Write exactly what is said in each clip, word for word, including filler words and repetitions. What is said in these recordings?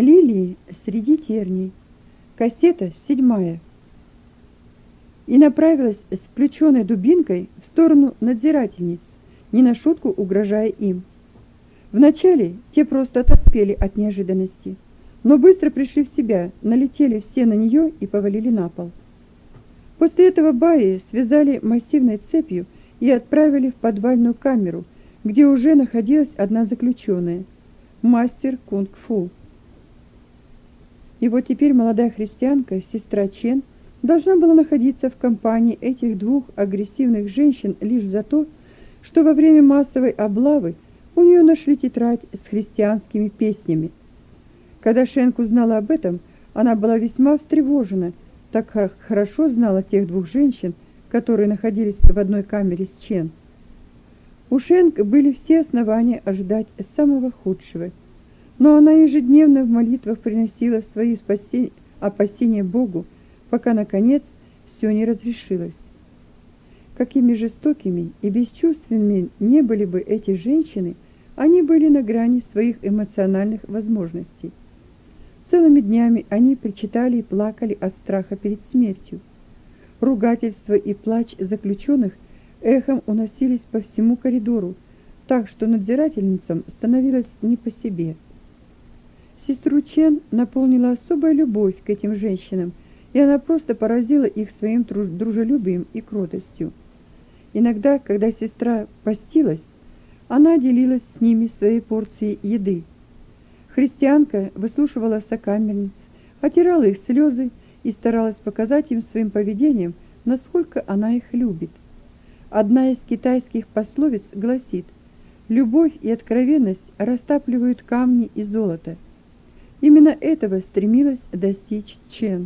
Лилии среди терней. Кассета седьмая. И направилась с включенной дубинкой в сторону надзирательниц, не на шутку угрожая им. Вначале те просто оторопели от неожиданности, но быстро пришли в себя, налетели все на нее и повалили на пол. После этого Баи связали массивной цепью и отправили в подвальную камеру, где уже находилась одна заключенная, мастер кунг-фу. И вот теперь молодая христианка, сестра Чен, должна была находиться в компании этих двух агрессивных женщин лишь за то, что во время массовой облавы у нее нашли тетрадь с христианскими песнями. Когда Шенк узнала об этом, она была весьма встревожена, так как хорошо знала тех двух женщин, которые находились в одной камере с Чен. У Шенк были все основания ожидать самого худшего, но она ежедневно в молитвах приносила свои спасения, опасения Богу, пока, наконец, все не разрешилось. Какими жестокими и бесчувственными не были бы эти женщины, они были на грани своих эмоциональных возможностей. Целыми днями они причитали и плакали от страха перед смертью. Ругательства и плач заключенных эхом уносились по всему коридору, так что надзирательницам становилось не по себе. Сестру Чен наполнила особая любовь к этим женщинам, и она просто поразила их своим дружелюбием и кротостью. Иногда, когда сестра постилась, она делилась с ними своей порцией еды. Христианка выслушивала сокамерниц, отирала их слезы и старалась показать им своим поведением, насколько она их любит. Одна из китайских пословиц гласит: «Любовь и откровенность растапливают камни и золото». Именно этого стремилась достичь Чен.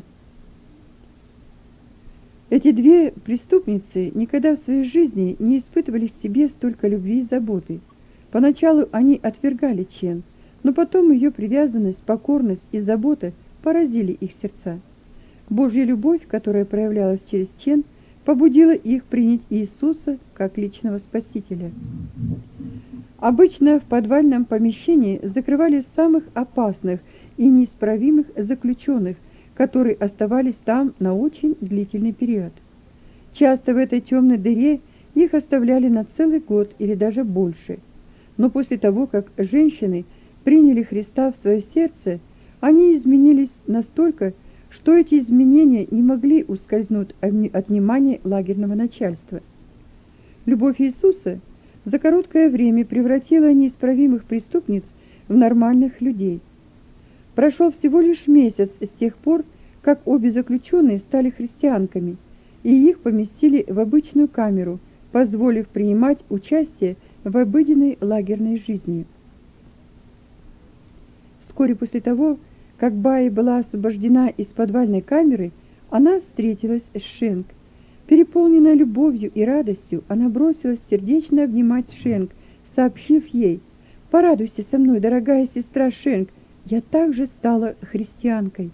Эти две преступницы никогда в своей жизни не испытывали в себе столько любви и заботы. Поначалу они отвергали Чен, но потом ее привязанность, покорность и забота поразили их сердца. Божья любовь, которая проявлялась через Чен, побудила их принять Иисуса как личного Спасителя. Обычно в подвальном помещении закрывали самых опасных и неисправимых заключенных, которые оставались там на очень длительный период. Часто в этой темной дыре их оставляли на целый год или даже больше. Но после того, как женщины приняли Христа в свое сердце, они изменились настолько, что эти изменения не могли ускользнуть от внимания лагерного начальства. Любовь Иисуса за короткое время превратила неисправимых преступниц в нормальных людей. Прошел всего лишь месяц с тех пор, как обе заключенные стали христианками, и их поместили в обычную камеру, позволив принимать участие в обыденной лагерной жизни. Вскоре после того, как Баи была освобождена из подвальной камеры, она встретилась с Шенк. Переполненная любовью и радостью, она бросилась сердечно обнимать Шенк, сообщив ей: «Порадуйся со мной, дорогая сестра Шенк, я также стала христианкой».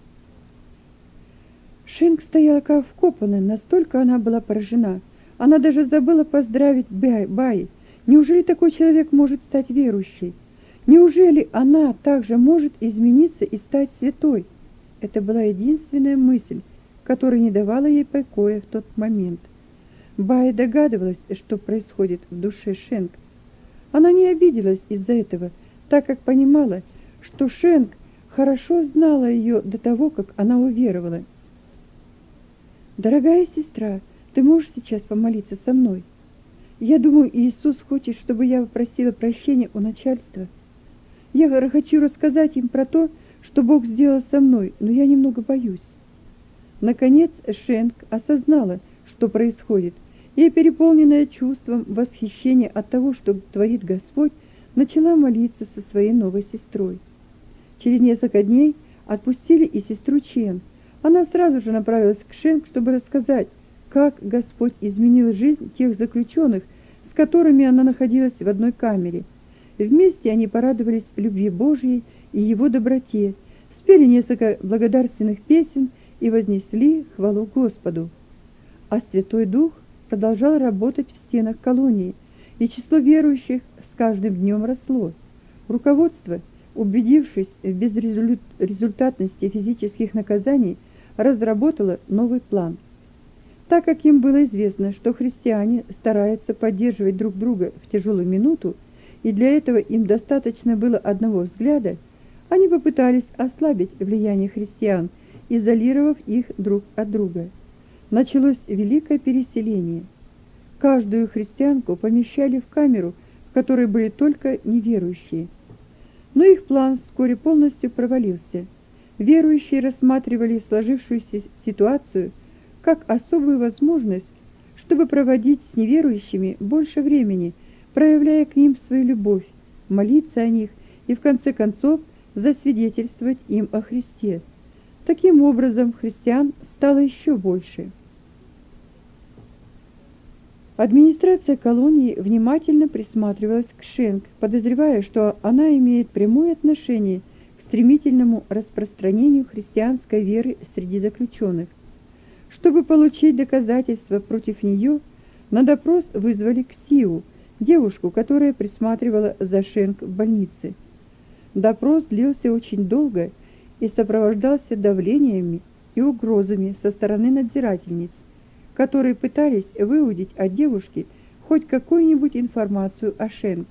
Шенк стояла как вкопанная, настолько она была поражена. Она даже забыла поздравить Баи. Неужели такой человек может стать верующей? Неужели она также может измениться и стать святой? Это была единственная мысль, которая не давала ей покоя в тот момент. Баи догадывалась, что происходит в душе Шенк. Она не обиделась из-за этого, так как понимала, что Шенк хорошо знала ее до того, как она уверовала. «Дорогая сестра, ты можешь сейчас помолиться со мной? Я думаю, Иисус хочет, чтобы я попросила прощения у начальства. Я хочу рассказать им про то, что Бог сделал со мной, но я немного боюсь». Наконец Шенк осознала, что происходит, и, переполненная чувством восхищения от того, что творит Господь, начала молиться со своей новой сестрой. Через несколько дней отпустили и сестру Чен. Она сразу же направилась к Шенк, чтобы рассказать, как Господь изменил жизнь тех заключенных, с которыми она находилась в одной камере. Вместе они порадовались любви Божьей и Его доброте, спели несколько благодарственных песен и вознесли хвалу Господу. А Святой Дух продолжал работать в стенах колонии, и число верующих с каждым днем росло. Руководство убедившись в безрезультатности физических наказаний, разработала новый план. Так как им было известно, что христиане стараются поддерживать друг друга в тяжелую минуту, и для этого им достаточно было одного взгляда, они попытались ослабить влияние христиан, изолировав их друг от друга. Началось великое переселение. Каждую христианку помещали в камеру, в которой были только неверующие. Но их план вскоре полностью провалился. Верующие рассматривали сложившуюся ситуацию как особую возможность, чтобы проводить с неверующими больше времени, проявляя к ним свою любовь, молиться о них и в конце концов засвидетельствовать им о Христе. Таким образом, христиан стало еще больше. Администрация колонии внимательно присматривалась к Шенк, подозревая, что она имеет прямое отношение к стремительному распространению христианской веры среди заключенных. Чтобы получить доказательства против нее, на допрос вызвали Ксию, девушку, которая присматривала за Шенк в больнице. Допрос длился очень долго и сопровождался давлениями и угрозами со стороны надзирательниц, которые пытались выудить от девушки хоть какую-нибудь информацию о Шенк.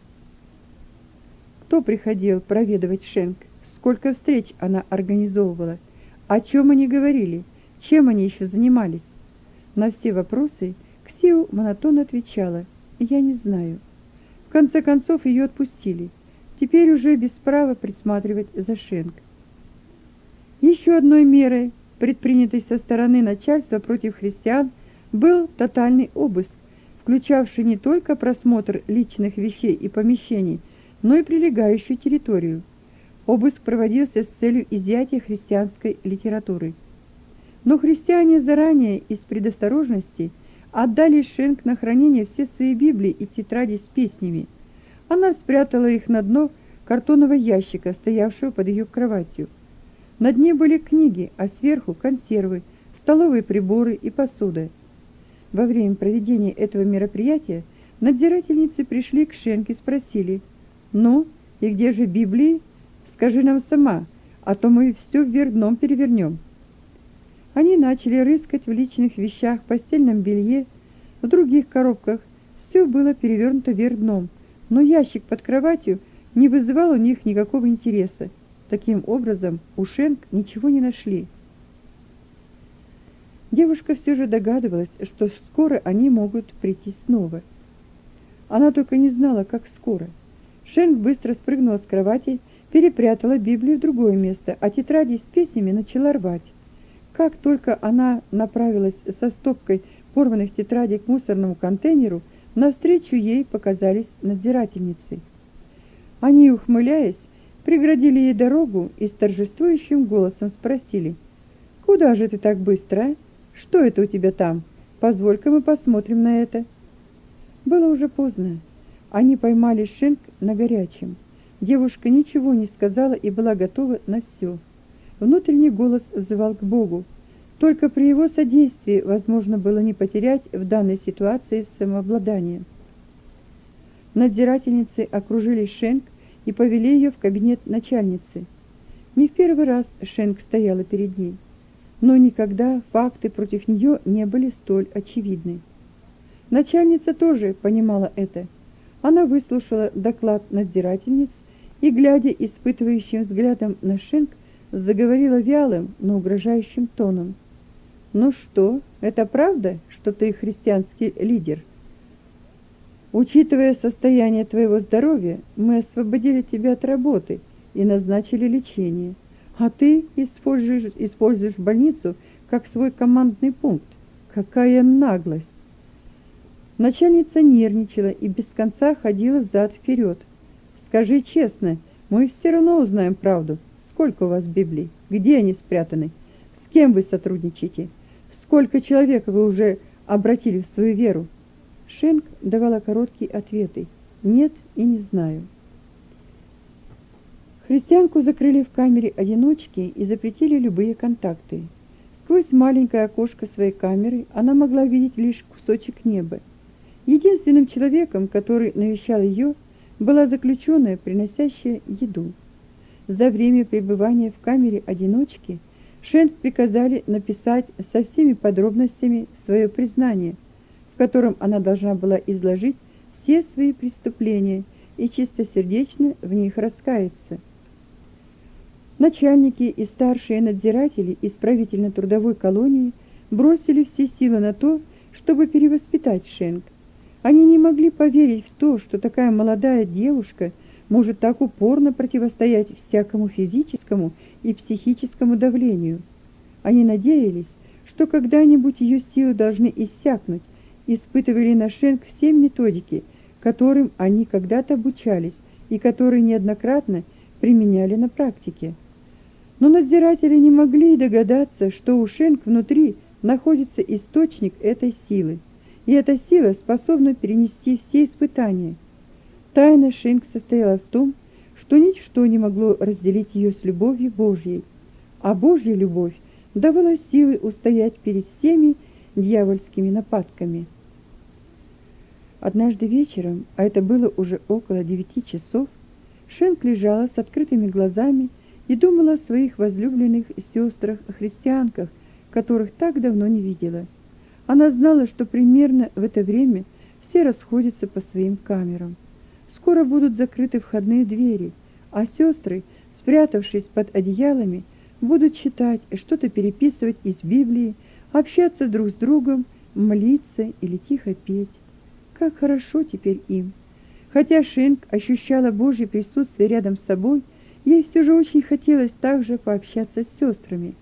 Кто приходил проведывать Шенк? Сколько встреч она организовывала? О чем они говорили? Чем они еще занимались? На все вопросы Ксиу монотонно отвечала: «Я не знаю». В конце концов ее отпустили. Теперь уже без права присматривать за Шенк. Еще одной мерой, предпринятой со стороны начальства против христиан, был тотальный обыск, включавший не только просмотр личных вещей и помещений, но и прилегающую территорию. Обыск проводился с целью изъятия христианской литературы. Но христиане заранее из предосторожности отдали Шенк на хранение все свои Библии и тетради с песнями. Она спрятала их на дно картонного ящика, стоявшего под ее кроватью. На дне были книги, а сверху консервы, столовые приборы и посуда. Во время проведения этого мероприятия надзирательницы пришли к Шенк и спросили: «Ну, и где же Библии? Скажи нам сама, а то мы все вверх дном перевернем». Они начали рыскать в личных вещах, постельном белье, в других коробках. Все было перевернуто вверх дном, но ящик под кроватью не вызывал у них никакого интереса. Таким образом, у Шенк ничего не нашли. Девушка все же догадывалась, что скоро они могут прийти снова. Она только не знала, как скоро. Шенк быстро спрыгнула с кровати, перепрятала Библию в другое место, а тетради с песнями начала рвать. Как только она направилась со стопкой порванных тетрадей к мусорному контейнеру, навстречу ей показались надзирательницы. Они, ухмыляясь, преградили ей дорогу и с торжествующим голосом спросили: «Куда же ты так быстро, а? Что это у тебя там? Позволь-ка мы посмотрим на это». Было уже поздно. Они поймали Шенк на горячем. Девушка ничего не сказала и была готова на все. Внутренний голос взывал к Богу. Только при его содействии возможно было не потерять в данной ситуации самообладание. Надзирательницы окружили Шенк и повели ее в кабинет начальницы. Не в первый раз Шенк стояла перед ней, но никогда факты против нее не были столь очевидны. Начальница тоже понимала это. Она выслушала доклад надзирательниц и, глядя испытывающим взглядом на Шенк, заговорила вялым, но угрожающим тоном: «Ну что, это правда, что ты христианский лидер? Учитывая состояние твоего здоровья, мы освободили тебя от работы и назначили лечение, а ты используешь, используешь больницу как свой командный пункт. Какая наглость!» Начальница нервничала и без конца ходила взад-вперед. «Скажи честно, мы все равно узнаем правду. Сколько у вас Библий? Где они спрятаны? С кем вы сотрудничаете? Сколько человек вы уже обратили в свою веру?» Шенк давала короткие ответы: «Нет и не знаю». Христианку закрыли в камере одиночки и запретили любые контакты. Сквозь маленькое окошко своей камеры она могла видеть лишь кусочек неба. Единственным человеком, который навещал ее, была заключенная, приносящая еду. За время пребывания в камере одиночки Шенк приказали написать со всеми подробностями свое признание, в котором она должна была изложить все свои преступления и чистосердечно в них раскаяться. Начальники и старшие надзиратели исправительно-трудовой колонии бросили все силы на то, чтобы перевоспитать Шенк. Они не могли поверить в то, что такая молодая девушка может так упорно противостоять всякому физическому и психическому давлению. Они надеялись, что когда-нибудь ее силы должны иссякнуть, испытывали на Шенк все методики, которым они когда-то обучались и которые неоднократно применяли на практике. Но надзиратели не могли догадаться, что у Шенк внутри находится источник этой силы, и эта сила способна перенести все испытания. Тайна Шенк состояла в том, что ничто не могло разделить ее с любовью Божьей, а Божья любовь давала силы устоять перед всеми дьявольскими нападками. Однажды вечером, а это было уже около девяти часов, Шенк лежала с открытыми глазами и думала о своих возлюбленных сестрах-христианках, которых так давно не видела. Она знала, что примерно в это время все расходятся по своим камерам. Скоро будут закрыты входные двери, а сестры, спрятавшись под одеялами, будут читать, что-то переписывать из Библии, общаться друг с другом, молиться или тихо петь. Как хорошо теперь им! Хотя Шенк ощущала Божье присутствие рядом с собой, ей все же очень хотелось также пообщаться с сестрами.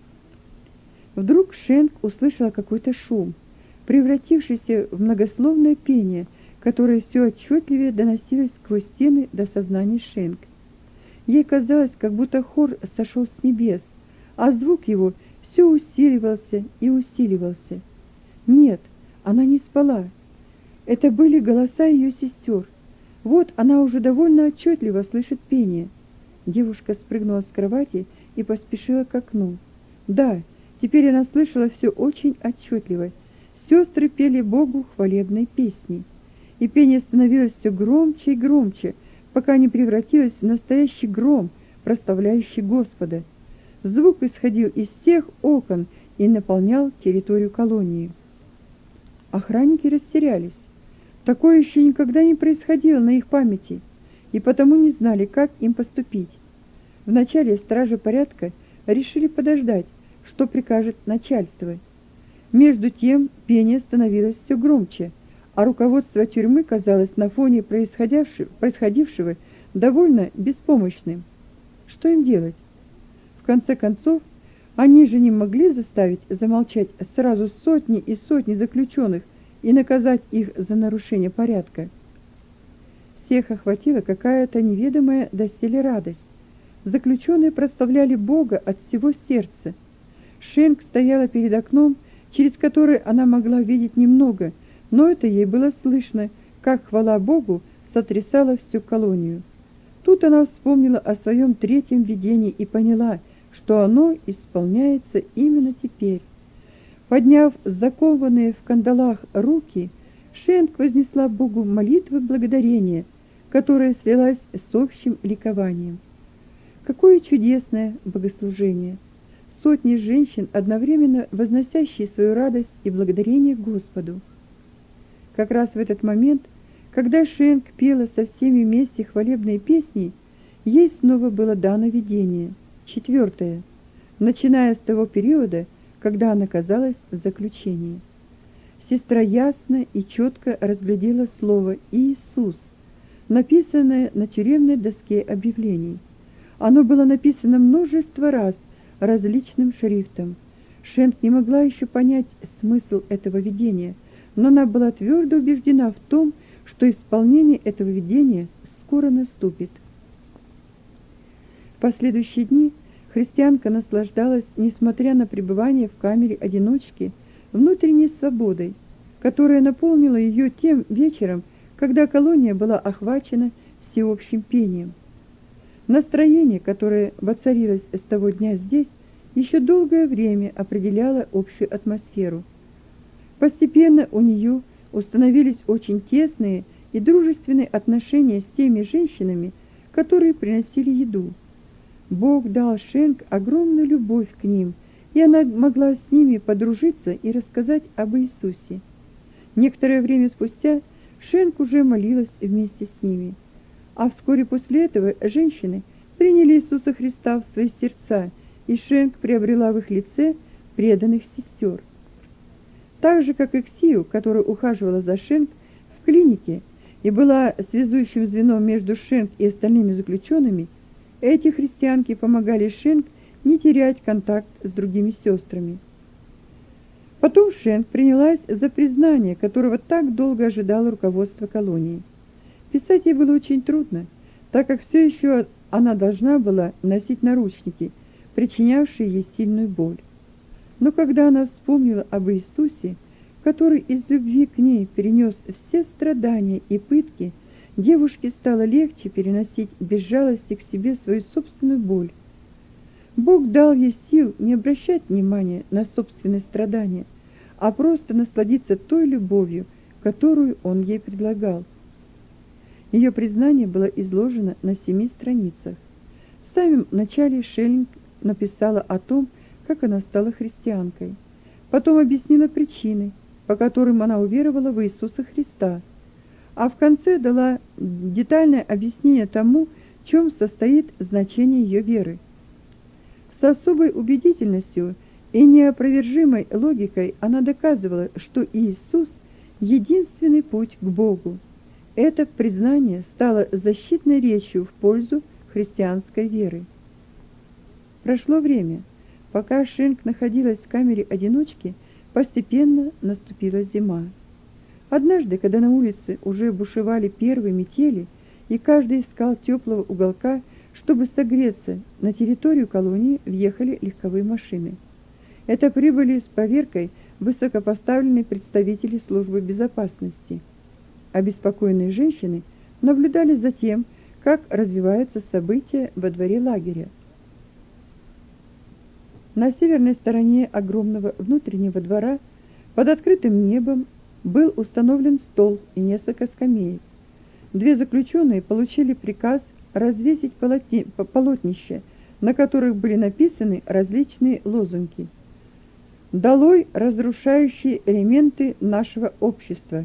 Вдруг Шенк услышала какой-то шум, превратившийся в многословное пение, которое все отчетливее доносилось сквозь стены до сознания Шенк. Ей казалось, как будто хор сошел с небес, а звук его все усиливался и усиливался. Нет, она не спала. Это были голоса ее сестер. Вот она уже довольно отчетливо слышит пение. Девушка спрыгнула с кровати и поспешила к окну. Да, теперь она слышала все очень отчетливо. Сестры пели Богу хвалебные песни. И пение становилось все громче и громче, пока не превратилось в настоящий гром, прославляющий Господа. Звук исходил из всех окон и наполнял территорию колонии. Охранники растерялись. Такое еще никогда не происходило на их памяти, и потому не знали, как им поступить. Вначале стражи порядка решили подождать, что прикажет начальство. Между тем пение становилось все громче, а руководство тюрьмы казалось на фоне происходившего довольно беспомощным. Что им делать? В конце концов, они же не могли заставить замолчать сразу сотни и сотни заключенных и наказать их за нарушение порядка. Всех охватила какая-то неведомая доселе радость. Заключенные прославляли Бога от всего сердца. Шенк стояла перед окном, через которое она могла видеть немного, но это ей было слышно, как хвала Богу сотрясала всю колонию. Тут она вспомнила о своем третьем видении и поняла, что оно исполняется именно теперь. Подняв закованные в кандалах руки, Шенк вознесла Богу молитвы благодарения, которая слилась с общим ликованием. Какое чудесное богослужение! Сотни женщин, одновременно возносящие свою радость и благодарение Господу. Как раз в этот момент, когда Шенк пела со всеми вместе хвалебные песни, ей снова было дано видение, четвертое, начиная с того периода, когда она оказалась в заключении. Сестра ясно и четко разглядела слово «Иисус», написанное на тюремной доске объявлений. Оно было написано множество раз различным шрифтом. Шенк не могла еще понять смысл этого видения, но она была твердо убеждена в том, что исполнение этого видения скоро наступит. В последующие дни христианка наслаждалась, несмотря на пребывание в камере одиночки, внутренней свободой, которая наполнила ее тем вечером, когда колония была охвачена всеобщим пением. Настроение, которое воцарилось с того дня здесь, еще долгое время определяло общую атмосферу. Постепенно у нее установились очень тесные и дружественные отношения с теми женщинами, которые приносили еду. Бог дал Шенк огромную любовь к ним, и она могла с ними подружиться и рассказать об Иисусе. Некоторое время спустя Шенк уже молилась вместе с ними, а вскоре после этого женщины приняли Иисуса Христа в свои сердца, и Шенк приобрела в их лице преданных сестер. Так же, как и Ксию, которая ухаживала за Шенк в клинике и была связующим звеном между Шенк и остальными заключенными, эти христианки помогали Шенк не терять контакт с другими сестрами. Потом Шенк принялась за признание, которого так долго ожидало руководство колонии. Писать ей было очень трудно, так как все еще она должна была носить наручники, причинявшие ей сильную боль. Но когда она вспомнила об Иисусе, который из любви к ней перенес все страдания и пытки, девушке стало легче переносить без жалости к себе свою собственную боль. Бог дал ей сил не обращать внимания на собственные страдания, а просто насладиться той любовью, которую Он ей предлагал. Ее признание было изложено на семи страницах. В самом начале Шенк написала о том, как она стала христианкой. Потом объяснила причины, по которым она уверовала в Иисуса Христа, а в конце дала детальное объяснение тому, в чем состоит значение ее веры. С особой убедительностью и неопровержимой логикой она доказывала, что Иисус – единственный путь к Богу. Это признание стало защитной речью в пользу христианской веры. Прошло время. Пока Шенк находилась в камере одиночки, постепенно наступила зима. Однажды, когда на улице уже бушевали первые метели, и каждый искал теплого уголка, чтобы согреться, на территорию колонии въехали легковые машины. Это прибыли с проверкой высокопоставленные представители службы безопасности. Обеспокоенные женщины наблюдали за тем, как развиваются события во дворе лагеря. На северной стороне огромного внутреннего двора под открытым небом был установлен стол и несколько скамеек. Две заключенные получили приказ развесить полотни, полотнища, на которых были написаны различные лозунги. «Долой разрушающие элементы нашего общества»,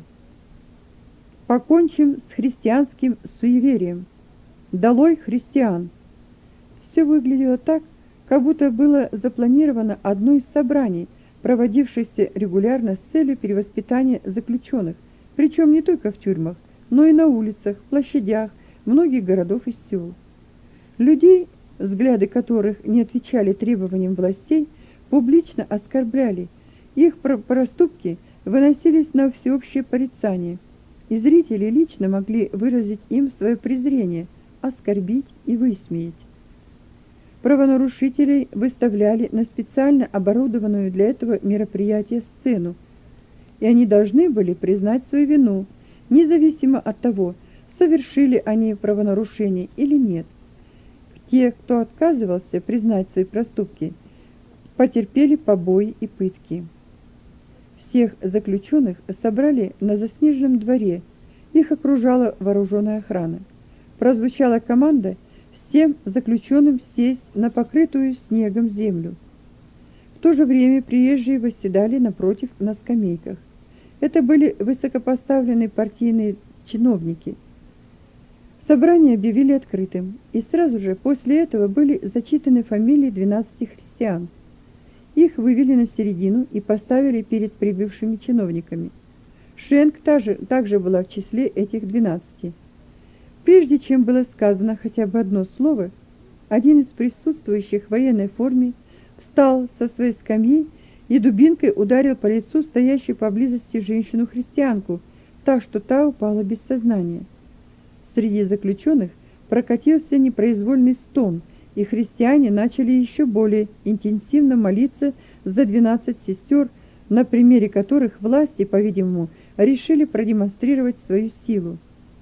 «Покончим с христианским суеверием», «Долой христиан». Все выглядело так, как будто было запланировано одно из собраний, проводившихся регулярно с целью перевоспитания заключенных, причем не только в тюрьмах, но и на улицах, площадях многих городов и сел. Людей, взгляды которых не отвечали требованиям властей, публично оскорбляли, их проступки выносились на всеобщее порицание, и зрители лично могли выразить им свое презрение, оскорбить и высмеять. Правонарушителей выставляли на специально оборудованную для этого мероприятия сцену, и они должны были признать свою вину, независимо от того, совершили они правонарушение или нет. Те, кто отказывался признать свои проступки, потерпели побои и пытки. Всех заключенных собрали на заснеженном дворе, их окружала вооруженная охрана. Прозвучала команда всем заключенным сесть на покрытую снегом землю. В то же время приезжие восседали напротив на скамейках. Это были высокопоставленные партийные чиновники. Собрание объявили открытым, и сразу же после этого были зачитаны фамилии двенадцати христиан. Их вывели на середину и поставили перед прибывшими чиновниками. Шенк также, также была в числе этих двенадцати. Прежде чем было сказано хотя бы одно слово, один из присутствующих в военной форме встал со своей скамьи и дубинкой ударил по лицу стоящую поблизости женщину-христианку, так что та упала без сознания. Среди заключенных прокатился непроизвольный стон, и христиане начали еще более интенсивно молиться за двенадцать сестер, на примере которых власти, по-видимому, решили продемонстрировать свою силу.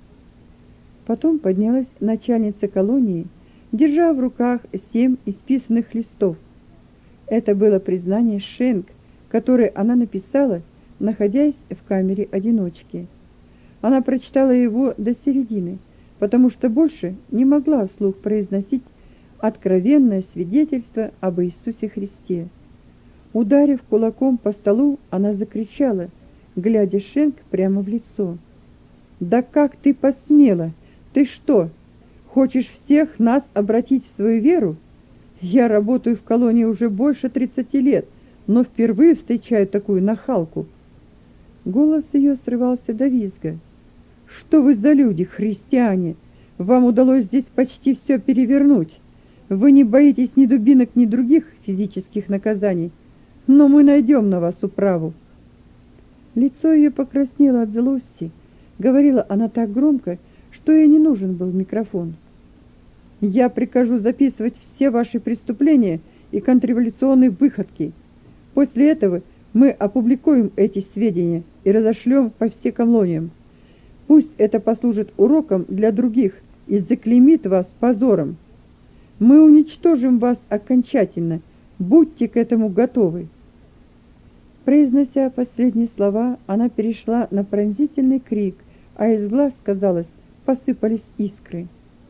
Потом поднялась начальница колонии, держа в руках семь исписанных листов. Это было признание Шенк, которое она написала, находясь в камере одиночки. Она прочитала его до середины, потому что больше не могла вслух произносить откровенное свидетельство об Иисусе Христе. Ударив кулаком по столу, она закричала, глядя Шенк прямо в лицо: «Да как ты посмела? Ты что, хочешь всех нас обратить в свою веру? Я работаю в колонии уже больше тридцати лет, но впервые встречаю такую нахалку». Голос ее срывался до визга. «Что вы за люди, христиане? Вам удалось здесь почти все перевернуть. Вы не боитесь ни дубинок, ни других физических наказаний, но мы найдем на вас управу». Лицо ее покраснело от злости. Говорила она так громко, что ей не нужен был микрофон. «Я прикажу записывать все ваши преступления и контрреволюционные выходки. После этого мы опубликуем эти сведения и разошлем по всем колониям. Пусть это послужит уроком для других и заклеймит вас позором. Мы уничтожим вас окончательно. Будьте к этому готовы». Произнося последние слова, она перешла на пронзительный крик, а из глаз, казалось, посыпались искры.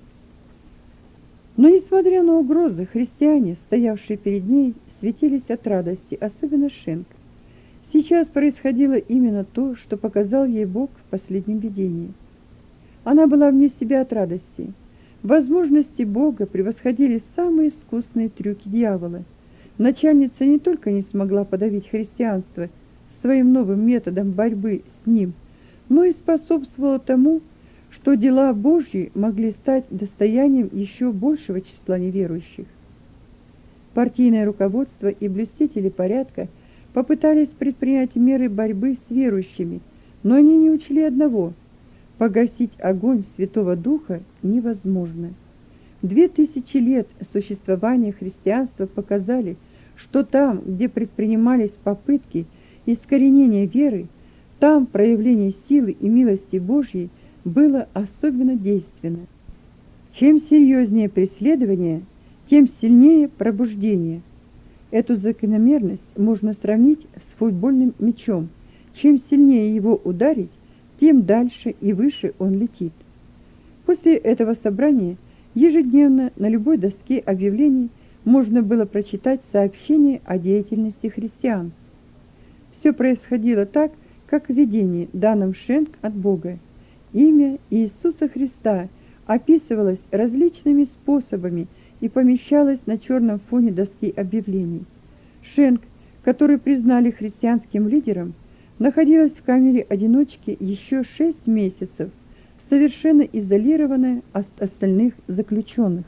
Но, несмотря на угрозы, христиане, стоявшие перед ней, светились от радости, особенно Шенк. Сейчас происходило именно то, что показал ей Бог в последнем видении. Она была вне себя от радости. Возможности Бога превосходили самые искусные трюки дьявола. Начальница не только не смогла подавить христианство своим новым методом борьбы с ним, но и способствовала тому, что дела Божьи могли стать достоянием еще большего числа неверующих. Партийное руководство и блюстители порядка попытались предпринять меры борьбы с верующими, но они не учли одного: погасить огонь Святого Духа невозможно. Две тысячи лет существования христианства показали, что там, где предпринимались попытки искоренения веры, там проявление силы и милости Божьей было особенно действенно. Чем серьезнее преследование, тем сильнее пробуждение. Эту закономерность можно сравнить с футбольным мячом. Чем сильнее его ударить, тем дальше и выше он летит. После этого собрания ежедневно на любой доске объявлений можно было прочитать сообщение о деятельности христиан. Все происходило так, как в видении, данном Шенк от Бога. Имя Иисуса Христа описывалось различными способами и помещалось на черном фоне доски объявлений. Шенк, который признали христианским лидером, находилась в камере одиночки еще шесть месяцев, совершенно изолированная от остальных заключенных.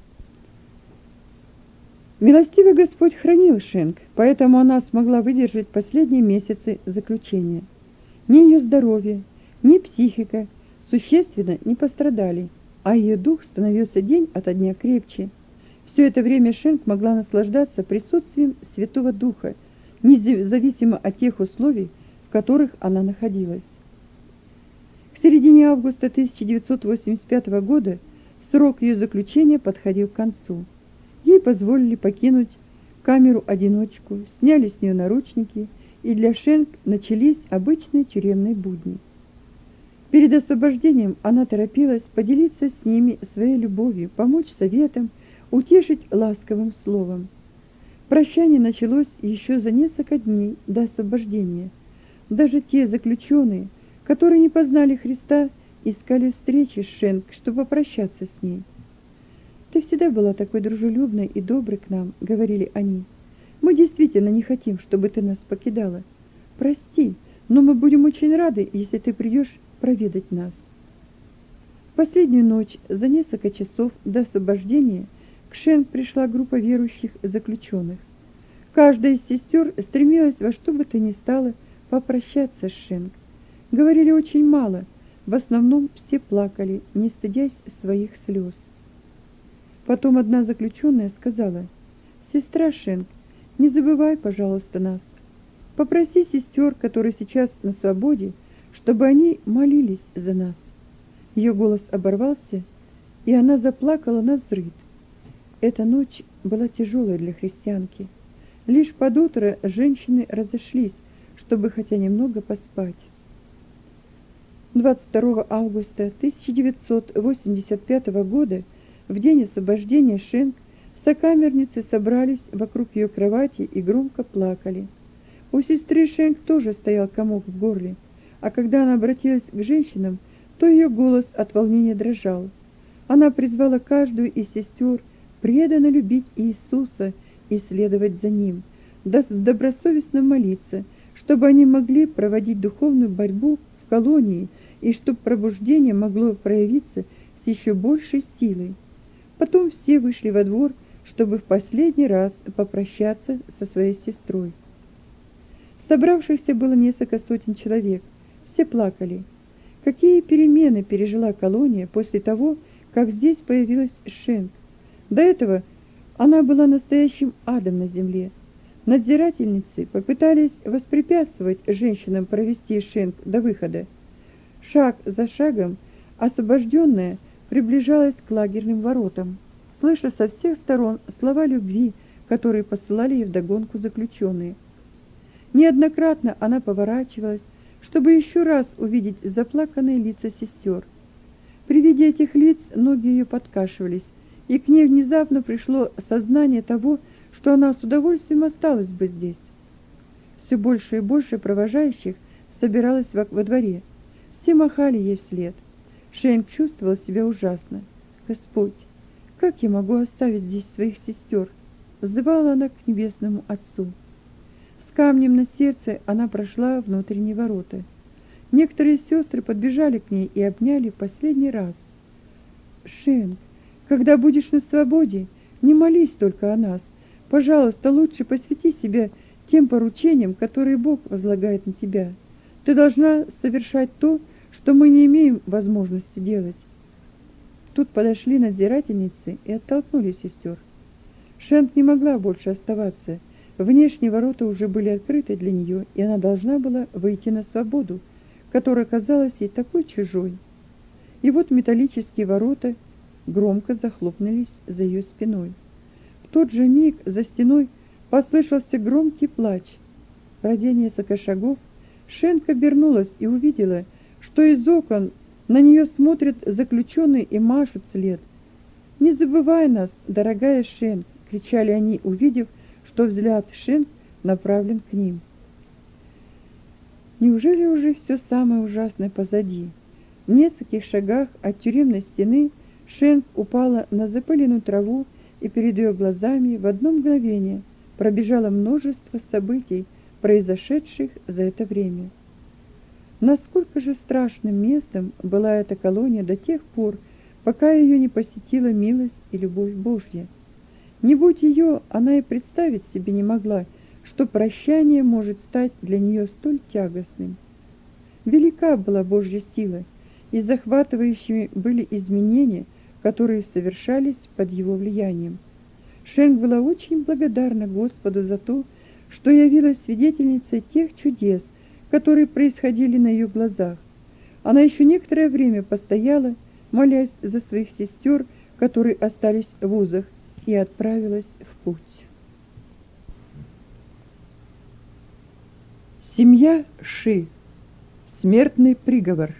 Милостивый Господь хранил Шенк, поэтому она смогла выдержать последние месяцы заключения. Ни ее здоровье, ни психика существенно не пострадали, а ее дух становился день ото дня крепче. Все это время Шенк могла наслаждаться присутствием Святого Духа, независимо от тех условий, в которых она находилась. К середине августа тысяча девятьсот восемьдесят пятого года срок ее заключения подходил к концу. Ей позволили покинуть камеру-одиночку, сняли с нее наручники, и для Шенк начались обычные тюремные будни. Перед освобождением она торопилась поделиться с ними своей любовью, помочь советом, утешить ласковым словом. Прощание началось еще за несколько дней до освобождения. Даже те заключенные, которые не познали Христа, искали встречи с Шенк, чтобы попрощаться с ней. «Ты всегда была такой дружелюбной и доброй к нам», — говорили они. «Мы действительно не хотим, чтобы ты нас покидала. Прости, но мы будем очень рады, если ты придешь проведать нас». В последнюю ночь, за несколько часов до освобождения, к Шенк пришла группа верующих заключенных. Каждая из сестер стремилась во что бы то ни стало попрощаться с Шенк. Говорили очень мало, в основном все плакали, не стыдясь своих слез. Потом одна заключенная сказала: «Сестра Шенк, не забывай, пожалуйста, нас. Попроси сестер, которые сейчас на свободе, чтобы они молились за нас». Ее голос оборвался, и она заплакала навзрыд. Эта ночь была тяжелой для христианки. Лишь под утро женщины разошлись, чтобы хотя немного поспать. двадцать второго августа тысяча девятьсот восемьдесят пятого года, в день освобождения Шенк, Сокамерницы собрались вокруг ее кровати и громко плакали. У сестры Шенк тоже стоял комок в горле, а когда она обратилась к женщинам, то ее голос от волнения дрожал. Она призвала каждую из сестер преданно любить Иисуса и следовать за Ним, добросовестно молиться, чтобы они могли проводить духовную борьбу в колонии и чтобы пробуждение могло проявиться с еще большей силой. Потом все вышли во двор, чтобы в последний раз попрощаться со своей сестрой. Собравшихся было несколько сотен человек. Все плакали. Какие перемены пережила колония после того, как здесь появилась Шенк. До этого она была настоящим адом на земле. Надзирательницы попытались воспрепятствовать женщинам провести Шенк до выхода. Шаг за шагом освобожденная приближалась к лагерным воротам, слыша со всех сторон слова любви, которые посылали ей вдогонку заключенные. Неоднократно она поворачивалась, чтобы еще раз увидеть заплаканные лица сестер. При виде этих лиц ноги ее подкашивались, и к ней внезапно пришло сознание того, что она с удовольствием осталась бы здесь. Все больше и больше провожающих собиралось во, во дворе. Все махали ей вслед. Шенк чувствовала себя ужасно. «Господь, как я могу оставить здесь своих сестер?» Взывала она к небесному Отцу. С камнем на сердце она прошла внутренние ворота. Некоторые сестры подбежали к ней и обняли в последний раз. «Шенк, когда будешь на свободе, не молись только о нас. Пожалуйста, лучше посвяти себя тем поручениям, которые Бог возлагает на тебя. Ты должна совершать то, что мы не имеем возможности делать». Тут подошли надзирательницы и оттолкнули сестер. Шенк не могла больше оставаться. Внешние ворота уже были открыты для нее, и она должна была выйти на свободу, которая казалась ей такой чужой. И вот металлические ворота громко захлопнулись за ее спиной. В тот же миг за стеной послышался громкий плач. Пройдя несколько шагов, Шенк обернулась и увидела, что из окон на нее смотрят заключенные и машут вслед. «Не забывай нас, дорогая Шенк!» — кричали они, увидев, что взгляд Шенк направлен к ним. Неужели уже все самое ужасное позади? В нескольких шагах от тюремной стены Шенк упала на запыленную траву, и перед ее глазами в одно мгновение пробежало множество событий, произошедших за это время. Насколько же страшным местом была эта колония до тех пор, пока ее не посетила милость и любовь Божья. Не будь ее, она и представить себе не могла, что прощание может стать для нее столь тягостным. Велика была Божья сила, и захватывающими были изменения, которые совершались под его влиянием. Шенк была очень благодарна Господу за то, что явилась свидетельницей тех чудес, которые происходили на ее глазах. Она еще некоторое время постояла, молясь за своих сестер, которые остались в вузах, и отправилась в путь. Семья Ши. Смертный приговор.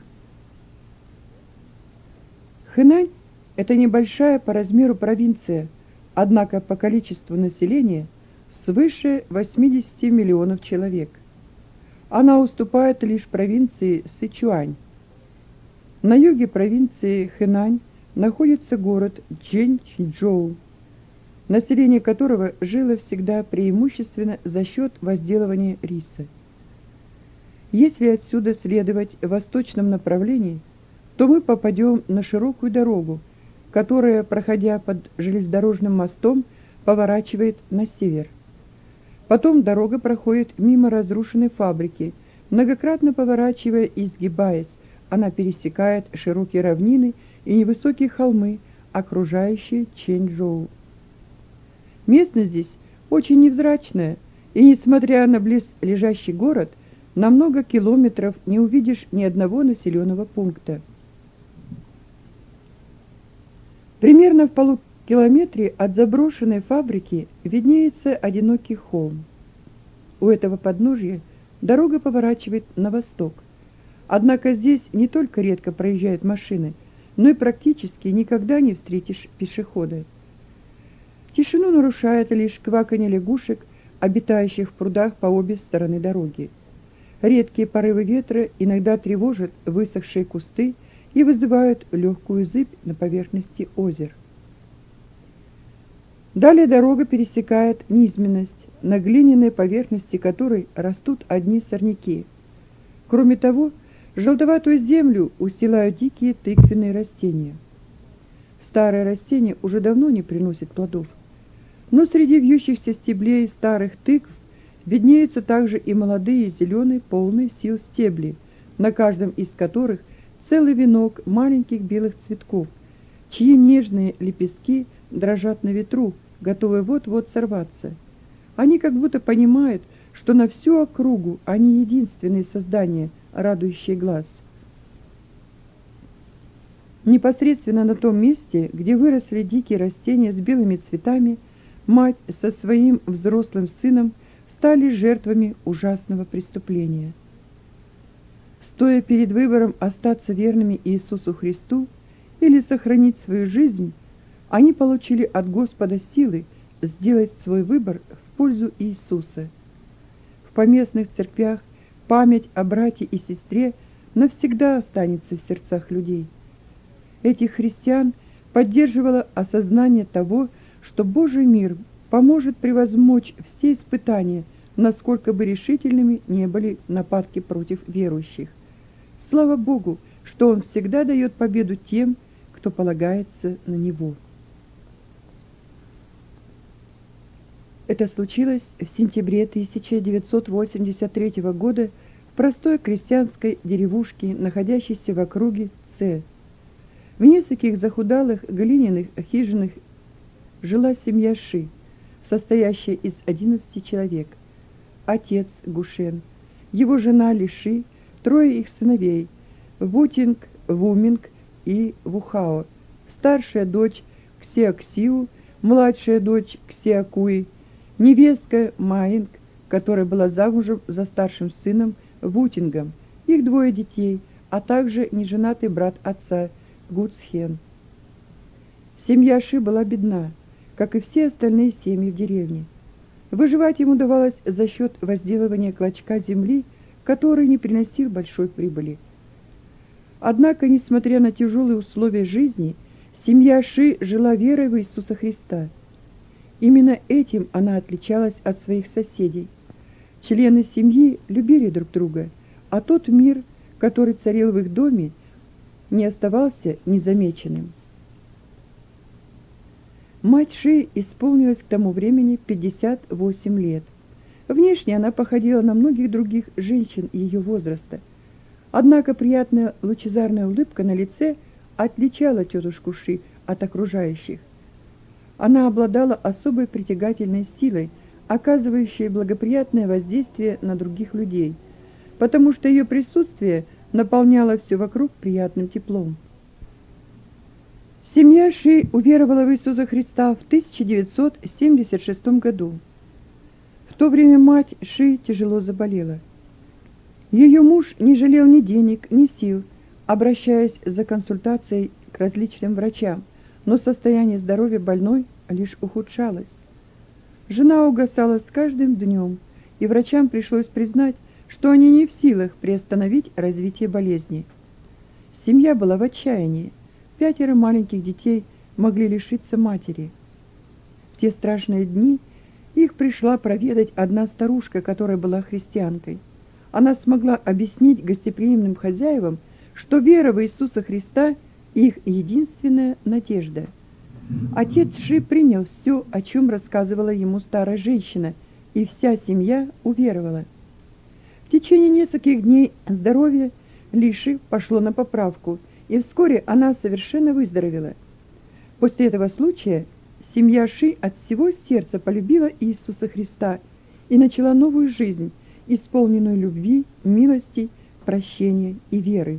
Хэнань – это небольшая по размеру провинция, однако по количеству населения свыше восьмидесяти миллионов человек. Она уступает лишь провинции Сычуань. На юге провинции Хэнань находится город Чжэньчжоу, население которого жило всегда преимущественно за счет возделывания риса. Если отсюда следовать в восточном направлении, то мы попадем на широкую дорогу, которая, проходя под железнодорожным мостом, поворачивает на север. Потом дорога проходит мимо разрушенной фабрики, многократно поворачивая и изгибаясь, она пересекает широкие равнины и невысокие холмы, окружающие Чэньчжоу. Местность здесь очень невзрачная, и, несмотря на близлежащий город, на много километров не увидишь ни одного населенного пункта. Примерно в полукилометре от заброшенной фабрики виднеется одинокий холм. У этого подножья дорога поворачивает на восток. Однако здесь не только редко проезжают машины, но и практически никогда не встретишь пешехода. Тишину нарушает лишь кваканье лягушек, обитающих в прудах по обе стороны дороги. Редкие порывы ветра иногда тревожат высохшие кусты и вызывают легкую зыбь на поверхности озер. Далее дорога пересекает низменность, на глиняной поверхности которой растут одни сорняки. Кроме того, желтоватую землю устилают дикие тыквенные растения. Старые растения уже давно не приносят плодов, но среди вьющихся стеблей старых тыкв виднеются также и молодые зеленые полные сил стебли, на каждом из которых целый венок маленьких белых цветков, чьи нежные лепестки дрожат на ветру, готовые вот-вот сорваться. Они как будто понимают, что на всю округу они единственные создания, радующие глаз. Непосредственно на том месте, где выросли дикие растения с белыми цветами, мать со своим взрослым сыном стали жертвами ужасного преступления. Стоя перед выбором остаться верными Иисусу Христу или сохранить свою жизнь, они получили от Господа силы сделать свой выбор в пользу Иисуса. В поместных церквях память о брате и сестре навсегда останется в сердцах людей. Этих христиан поддерживало осознание того, что Божий мир поможет превозмочь все испытания, насколько бы решительными не были нападки против верующих. Слава Богу, что Он всегда дает победу тем, кто полагается на Него. Это случилось в сентябре тысяча девятьсот восемьдесят третьего года в простой крестьянской деревушке, находящейся в округе Ц. В нескольких захудалых глиняных хижинах жила семья Ши, состоящая из одиннадцати человек. Отец Гушен, его жена Лиши, трое их сыновей Вутинг, Вуминг и Вухао, старшая дочь Ксеоксиу, младшая дочь Ксеокуи, невестка Маинг, которая была замужем за старшим сыном Вутингом, их двое детей, а также неженатый брат отца Гуцхен. Семья Ши была бедна, как и все остальные семьи в деревне. Выживать им удавалось за счет возделывания клочка земли, который не приносил большой прибыли. Однако, несмотря на тяжелые условия жизни, семья Ши жила верой в Иисуса Христа. Именно этим она отличалась от своих соседей. Члены семьи любили друг друга, а тот мир, который царил в их доме, не оставался незамеченным. Мать Ши исполнилось к тому времени пятьдесят восемь лет. Внешне она походила на многих других женщин ее возраста. Однако приятная лучезарная улыбка на лице отличала тетушку Ши от окружающих. Она обладала особой притягательной силой, оказывающей благоприятное воздействие на других людей, потому что ее присутствие наполняло все вокруг приятным теплом. Семья Ши уверовала в Иисуса Христа в тысяча девятьсот семьдесят шестом году. В то время мать Ши тяжело заболела. Ее муж не жалел ни денег, ни сил, обращаясь за консультацией к различным врачам, но состояние здоровья больной лишь ухудшалось. Жена угасала с каждым днем, и врачам пришлось признать, что они не в силах приостановить развитие болезни. Семья была в отчаянии. Пятеро маленьких детей могли лишиться матери. В те страшные дни их пришла проведать одна старушка, которая была христианкой. Она смогла объяснить гостеприимным хозяевам, что вера в Иисуса Христа – их единственная надежда. Отец Ши принял все, о чем рассказывала ему старая женщина, и вся семья уверовала. В течение нескольких дней здоровье Лиши пошло на поправку, и вскоре она совершенно выздоровела. После этого случая семья Ши от всего сердца полюбила Иисуса Христа и начала новую жизнь, исполненную любви, милости, прощения и веры.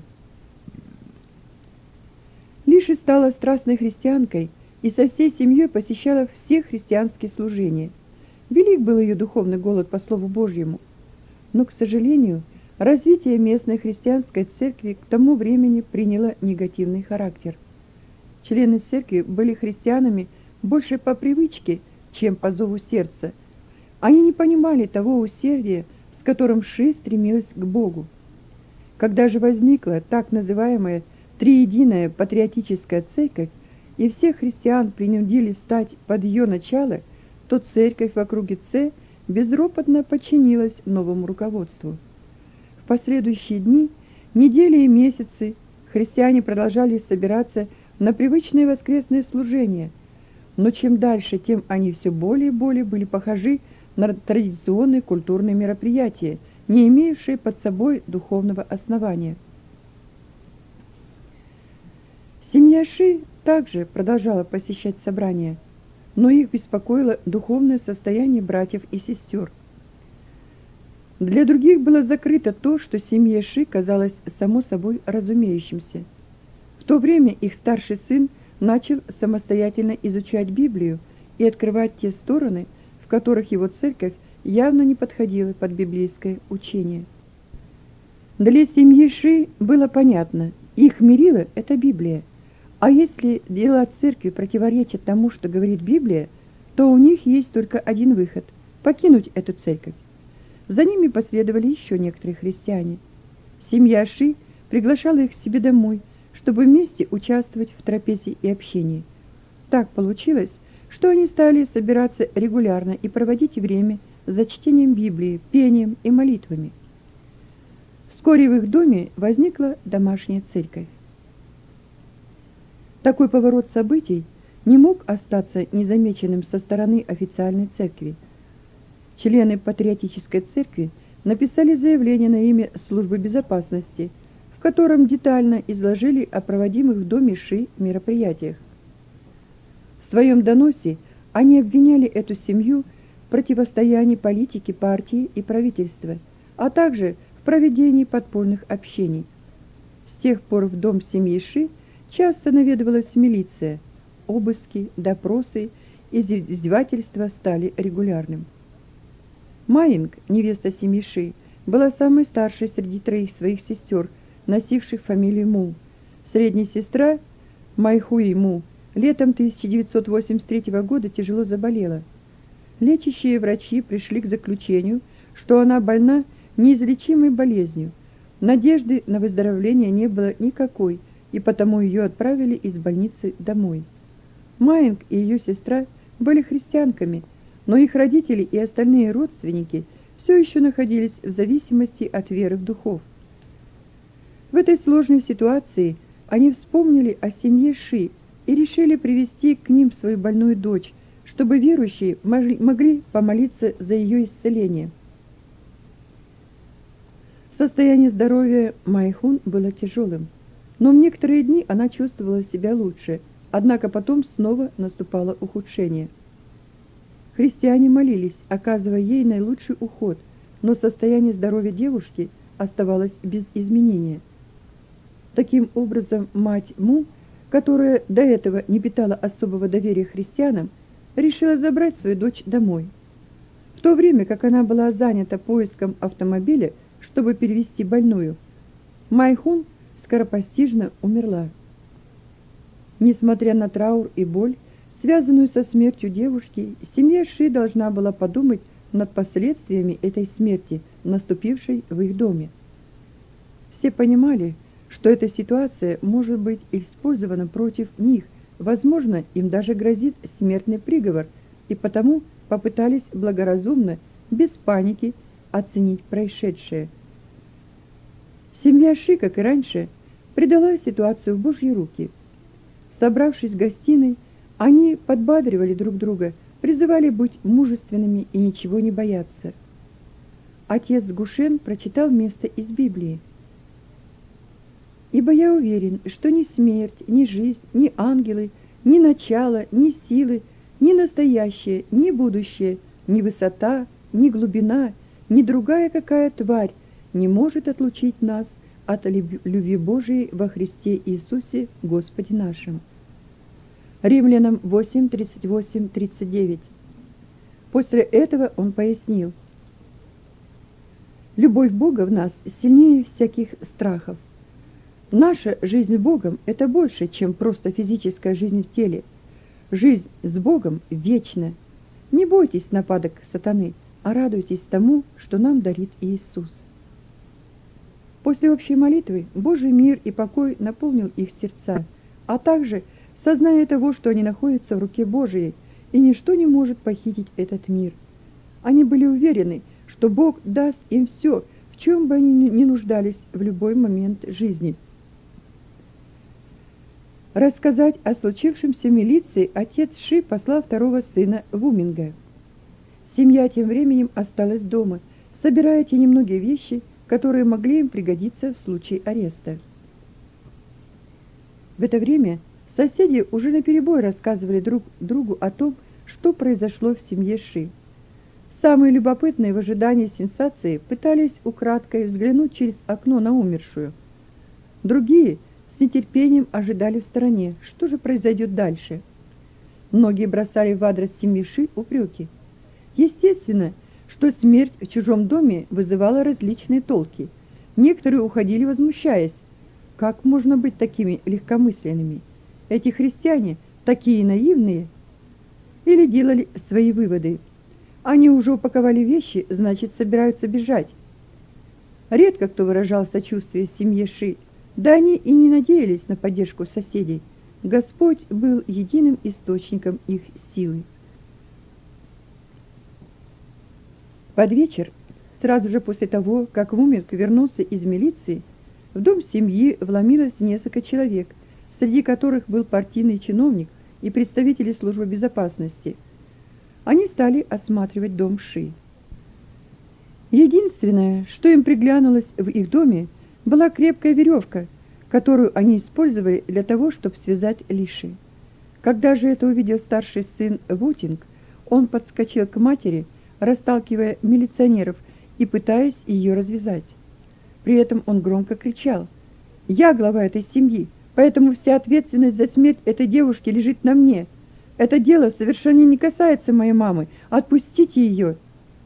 Лиши стала страстной христианкой и со всей семьей посещала все христианские служения. Велик был ее духовный голод по Слову Божьему. Но, к сожалению, развитие местной христианской церкви к тому времени приняло негативный характер. Члены церкви были христианами больше по привычке, чем по зову сердца. Они не понимали того усердия, с которым Ши стремилась к Богу. Когда же возникла так называемая Триединая Патриотическая Церковь, и всех христиан принудили стать под ее начало, то церковь в округе Ц безропотно подчинилась новому руководству. В последующие дни, недели и месяцы христиане продолжали собираться на привычные воскресные служения, но чем дальше, тем они все более и более были похожи на традиционные культурные мероприятия, не имеющие под собой духовного основания. Семья Ши также продолжала посещать собрания, но их беспокоило духовное состояние братьев и сестер. Для других было закрыто то, что семье Ши казалось само собой разумеющимся. В то время их старший сын начал самостоятельно изучать Библию и открывать те стороны, в которых его церковь явно не подходила под библейское учение. Для семьи Ши было понятно, их мерило – это Библия. А если дела церкви противоречат тому, что говорит Библия, то у них есть только один выход – покинуть эту церковь. За ними последовали еще некоторые христиане. Семья Ши приглашала их к себе домой, чтобы вместе участвовать в трапезе и общении. Так получилось, что они стали собираться регулярно и проводить время за чтением Библии, пением и молитвами. Вскоре в их доме возникла домашняя церковь. Такой поворот событий не мог остаться незамеченным со стороны официальной церкви. Члены патриотической церкви написали заявление на имя службы безопасности, в котором детально изложили о проводимых в доме Ши мероприятиях. В своем доносе они обвиняли эту семью в противостоянии политики, партии и правительства, а также в проведении подпольных общений. С тех пор в дом семьи Ши часто наведывалась милиция, обыски, допросы и издевательства стали регулярным. Маинг, невеста семьи Ши, была самой старшей среди троих своих сестер, носивших фамилию Му. Средняя сестра Майхуи Му летом тысяча девятьсот восемьдесят третьего года тяжело заболела. Лечащие врачи пришли к заключению, что она больна неизлечимой болезнью. Надежды на выздоровление не было никакой, и потому ее отправили из больницы домой. Маинг и ее сестра были христианками, но их родители и остальные родственники все еще находились в зависимости от веры в духов. В этой сложной ситуации они вспомнили о семье Ши и решили привести к ним свою больную дочь, чтобы верующие могли помолиться за ее исцеление. Состояние здоровья Майхун было тяжелым, но в некоторые дни она чувствовала себя лучше, однако потом снова наступало ухудшение. Христиане молились, оказывая ей наилучший уход, но состояние здоровья девушки оставалось без изменения. Таким образом, мать Му, которая до этого не питала особого доверия христианам, решила забрать свою дочь домой. В то время как она была занята поиском автомобиля, чтобы перевезти больную, Майхун скоропостижно умерла. Несмотря на траур и боль, связанную со смертью девушки, семья Ши должна была подумать над последствиями этой смерти, наступившей в их доме. Все понимали, что эта ситуация может быть использована против них, возможно, им даже грозит смертный приговор, и потому попытались благоразумно, без паники, оценить происшедшее. Семья Ши, как и раньше, предала ситуацию в Божьи руки. Собравшись в гостиной, они подбадривали друг друга, призывали быть мужественными и ничего не бояться. Отец Гушен прочитал место из Библии. «Ибо я уверен, что ни смерть, ни жизнь, ни ангелы, ни начало, ни силы, ни настоящее, ни будущее, ни высота, ни глубина, ни другая какая тварь не может отлучить нас от любви Божией во Христе Иисусе Господе нашим». Римлянам восемь, тридцать восемь, тридцать девять. После этого он пояснил: «Любовь Бога в нас сильнее всяких страхов. Наша жизнь с Богом – это больше, чем просто физическая жизнь в теле. Жизнь с Богом вечна. Не бойтесь нападок сатаны, а радуйтесь тому, что нам дарит Иисус. После общей молитвы Божий мир и покой наполнил их сердца, а также сознание того, что они находятся в руке Божией, и ничто не может похитить этот мир. Они были уверены, что Бог даст им все, в чем бы они ни нуждались в любой момент жизни. Рассказать о случившемся милиции отец Ши послал второго сына Вуминга. Семья тем временем осталась дома, собирая те немногие вещи, которые могли им пригодиться в случае ареста. В это время соседи уже наперебой рассказывали друг другу о том, что произошло в семье Ши. Самые любопытные в ожидании сенсации пытались украдкой взглянуть через окно на умершую. Другие с нетерпением ожидали в стороне, что же произойдет дальше. Многие бросали в адрес семьи Ши упреки. Естественно, что смерть в чужом доме вызывала различные толки. Некоторые уходили, возмущаясь. Как можно быть такими легкомысленными? Эти христиане такие наивные? Или делали свои выводы. Они уже упаковали вещи, значит, собираются бежать. Редко кто выражал сочувствие семье Ши, да они и не надеялись на поддержку соседей. Господь был единым источником их силы. Под вечер, сразу же после того, как Вуминг вернулся из милиции, в дом семьи вломилось несколько человек, среди которых был партийный чиновник и представители службы безопасности. Они стали осматривать дом Ши. Единственное, что им приглянулось в их доме, была крепкая веревка, которую они использовали для того, чтобы связать Лиши. Когда же это увидел старший сын Вутинг, он подскочил к матери, расталкивая милиционеров и пытаясь ее развязать. При этом он громко кричал: «Я глава этой семьи, поэтому вся ответственность за смерть этой девушки лежит на мне. Это дело совершенно не касается моей мамы. Отпустите ее!»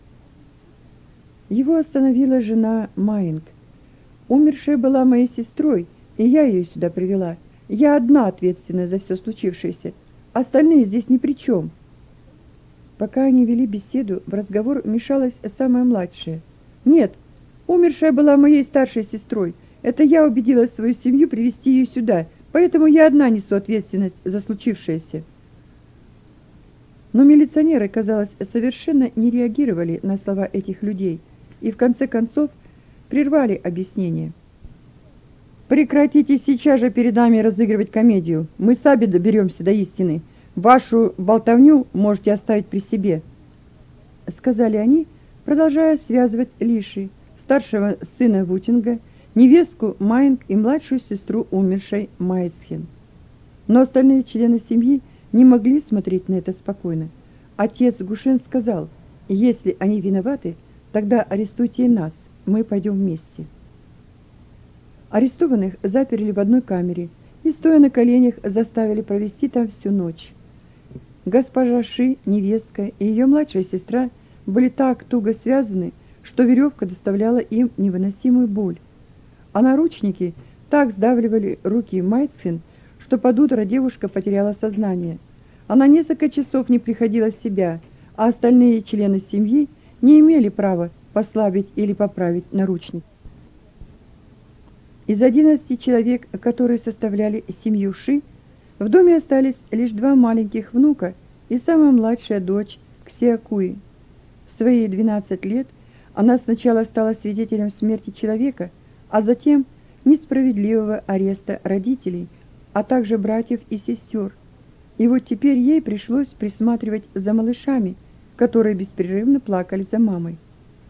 Его остановила жена Майнг. «Умершая была моей сестрой, и я ее сюда привела. Я одна ответственна за все случившееся. Остальные здесь ни при чем». Пока они вели беседу, в разговор вмешалась самая младшая. «Нет, умершая была моей старшей сестрой. Это я убедила свою семью привести ее сюда, поэтому я одна несу ответственность за случившееся». Но милиционеры, казалось, совершенно не реагировали на слова этих людей и в конце концов прервали объяснение. «Прекратите сейчас же перед нами разыгрывать комедию. Мы сами доберемся до истины. Вашу болтовню можете оставить при себе», — сказали они, продолжая связывать Лиши, старшего сына Вутинга, невестку Майнг и младшую сестру умершей Майцхен. Но остальные члены семьи не могли смотреть на это спокойно. Отец Гушен сказал: «Если они виноваты, тогда арестуйте и нас, мы пойдем вместе». Арестованных заперли в одной камере и, стоя на коленях, заставили провести там всю ночь. Госпожа Ши, невестка и ее младшая сестра были так туго связаны, что веревка доставляла им невыносимую боль, а наручники так сдавливали руки Майцхен, что под утро девушка потеряла сознание. Она несколько часов не приходила в себя, а остальные члены семьи не имели права послабить или поправить наручник. Из одиннадцати человек, которые составляли семью Ши, в доме остались лишь два маленьких внука и самая младшая дочь Ксиакуи. В свои двенадцать лет она сначала стала свидетелем смерти человека, а затем несправедливого ареста родителей, а также братьев и сестер. И вот теперь ей пришлось присматривать за малышами, которые беспрерывно плакали за мамой.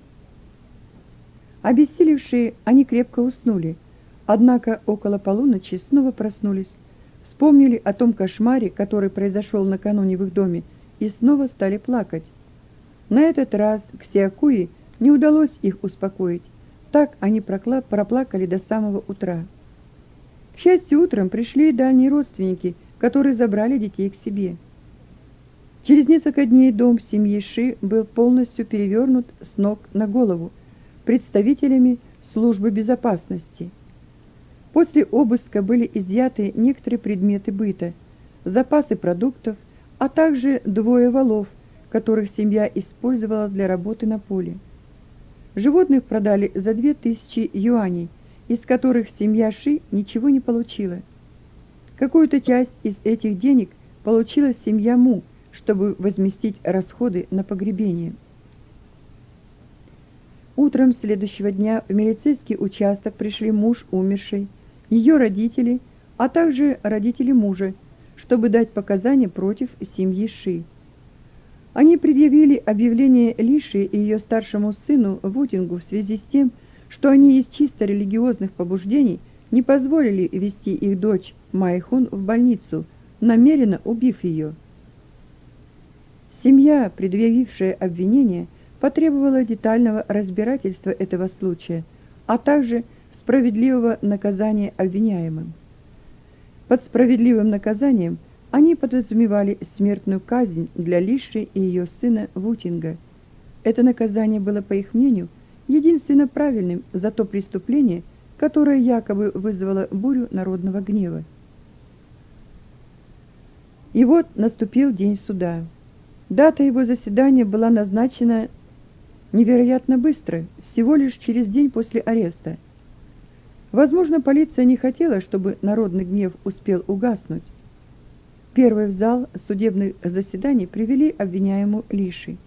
Обессилевшие, они крепко уснули, однако около полуночи снова проснулись, вспомнили о том кошмаре, который произошел накануне в их доме, и снова стали плакать. На этот раз Ксиакуи не удалось их успокоить, так они проплакали до самого утра. К счастью, утром пришли дальние родственники, которые забрали детей к себе. Через несколько дней дом семьи Ши был полностью перевернут с ног на голову представителями службы безопасности. После обыска были изъяты некоторые предметы быта, запасы продуктов, а также двое валов, которых семья использовала для работы на поле. Животных продали за две тысячи юаней, из которых семья Ши ничего не получила. Какую-то часть из этих денег получила семья Му, чтобы возместить расходы на погребение. Утром следующего дня в милицейский участок пришли муж умершей, ее родители, а также родители мужа, чтобы дать показания против семьи Ши. Они предъявили объявление Ли Ши и ее старшему сыну Вутингу в связи с тем, что они из чисто религиозных побуждений не позволили вести их дочь Майхун в больницу, намеренно убив ее. Семья, предъявившая обвинение, потребовала детального разбирательства этого случая, а также справедливого наказания обвиняемым. Под справедливым наказанием они подразумевали смертную казнь для Ли Ши и ее сына Вутинга. Это наказание было, по их мнению, единственно правильным за то преступление, которое якобы вызвало бурю народного гнева. И вот наступил день суда. Дата его заседания была назначена невероятно быстро, всего лишь через день после ареста. Возможно, полиция не хотела, чтобы народный гнев успел угаснуть. Первый в зал судебных заседаний привели обвиняемую Ли Ши.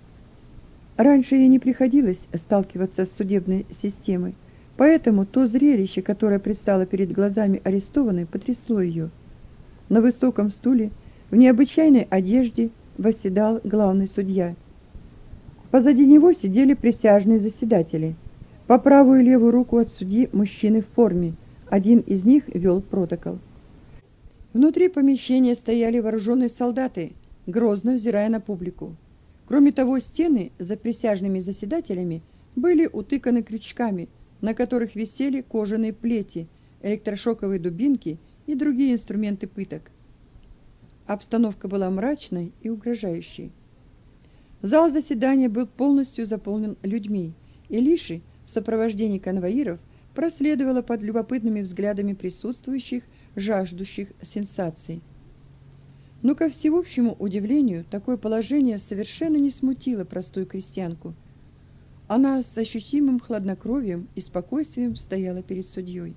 Раньше ей не приходилось сталкиваться с судебной системой, поэтому то зрелище, которое предстало перед глазами арестованной, потрясло ее. На высоком стуле, в необычайной одежде, восседал главный судья. Позади него сидели присяжные заседатели. По правую и левую руку от судьи мужчины в форме. Один из них вел протокол. Внутри помещения стояли вооруженные солдаты, грозно взирая на публику. Кроме того, стены за присяжными заседателями были утыканы крючками, на которых висели кожаные плети, электрошоковые дубинки и другие инструменты пыток. Обстановка была мрачной и угрожающей. Зал заседания был полностью заполнен людьми, и Ли Ши в сопровождении конвоиров проследовала под любопытными взглядами присутствующих, жаждущих сенсаций. Но, ко всеобщему удивлению, такое положение совершенно не смутило простую крестьянку. Она с ощутимым хладнокровием и спокойствием стояла перед судьей.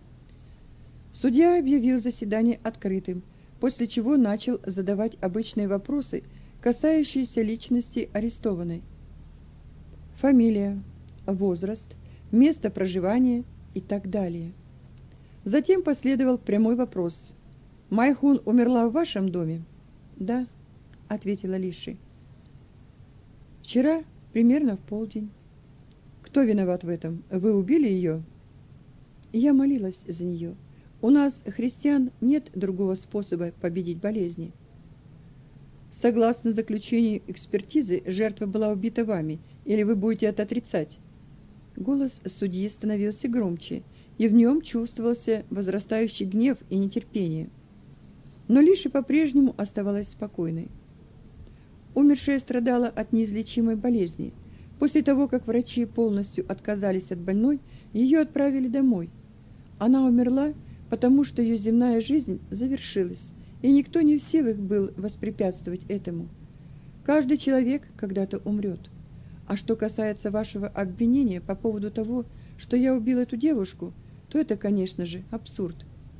Судья объявил заседание открытым, после чего начал задавать обычные вопросы, касающиеся личности арестованной. Фамилия, возраст, место проживания и так далее. Затем последовал прямой вопрос. «Майхун умерла в вашем доме?» «Да», — ответила Ли Ши. «Вчера примерно в полдень». «Кто виноват в этом? Вы убили ее?» «Я молилась за нее. У нас, христиан, нет другого способа победить болезни». «Согласно заключению экспертизы, жертва была убита вами, или вы будете это отрицать?» Голос судьи становился громче, и в нем чувствовался возрастающий гнев и нетерпение. Но Ли Ши по-прежнему оставалась спокойной. Умершая страдала от неизлечимой болезни. После того, как врачи полностью отказались от больной, ее отправили домой. Она умерла, потому что ее земная жизнь завершилась, и никто не в силах был воспрепятствовать этому. Каждый человек когда-то умрет. А что касается вашего обвинения по поводу того, что я убил эту девушку, то это, конечно же, абсурд.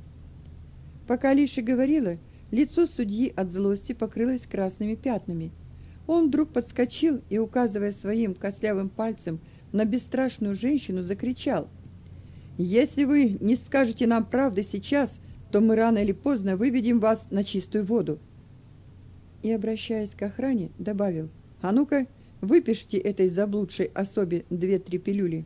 Пока Ли Ши говорила, лицо судьи от злости покрылось красными пятнами. Он вдруг подскочил и, указывая своим костлявым пальцем на бесстрашную женщину, закричал: «Если вы не скажете нам правды сейчас, то мы рано или поздно выведем вас на чистую воду». И, обращаясь к охране, добавил: «А ну-ка, выпишите этой заблудшей особе две-три пилюли».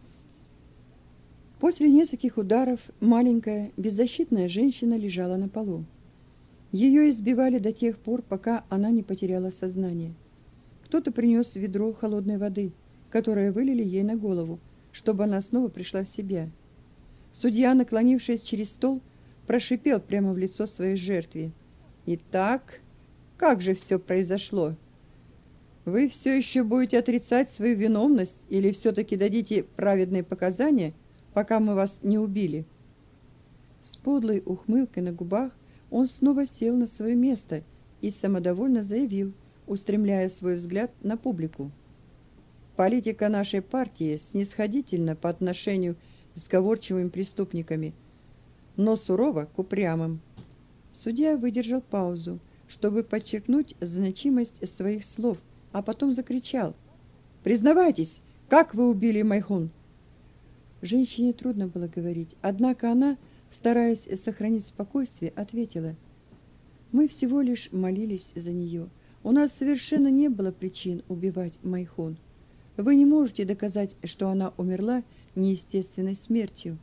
После нескольких ударов маленькая беззащитная женщина лежала на полу. Ее избивали до тех пор, пока она не потеряла сознание. Кто-то принес ведро холодной воды, которое вылили ей на голову, чтобы она снова пришла в себя. Судья, наклонившись через стол, прошипел прямо в лицо своей жертве: «Итак, как же все произошло? Вы все еще будете отрицать свою виновность или все-таки дадите праведные показания, пока мы вас не убили?» С подлой ухмылкой на губах он снова сел на свое место и самодовольно заявил, устремляя свой взгляд на публику. Политика нашей партии снисходительна по отношению к сговорчивым преступниками, но сурова к упрямым. Судья выдержал паузу, чтобы подчеркнуть значимость своих слов, а потом закричал: «Признавайтесь, как вы убили Майхун?» Женщине трудно было говорить, однако она, стараясь сохранить спокойствие, ответила: «Мы всего лишь молились за нее. У нас совершенно не было причин убивать Майхун. Вы не можете доказать, что она умерла неестественной смертью».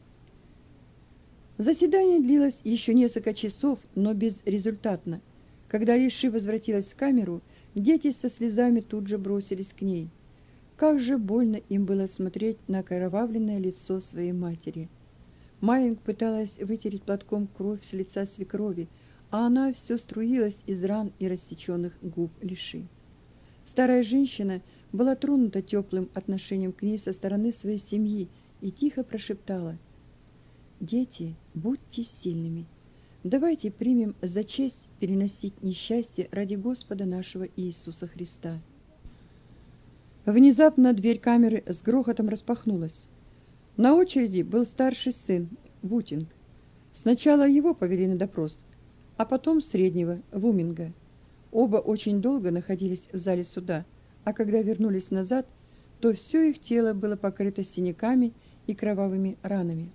Заседание длилось еще несколько часов, но безрезультатно. Когда Лиши возвратилась в камеру, дети со слезами тут же бросились к ней. Как же больно им было смотреть на окровавленное лицо своей матери. Майинг пыталась вытереть платком кровь с лица свекрови, а она все струилась из ран и рассеченных губ Лиши. Старая женщина была тронута теплым отношением к ней со стороны своей семьи и тихо прошептала: «Дети, будьте сильными. Давайте примем за честь переносить несчастье ради Господа нашего Иисуса Христа». Внезапно дверь камеры с грохотом распахнулась. На очереди был старший сын, Вутинг. Сначала его повели на допрос, а потом среднего, Вуминга. Оба очень долго находились в зале суда, а когда вернулись назад, то все их тело было покрыто синяками и кровавыми ранами.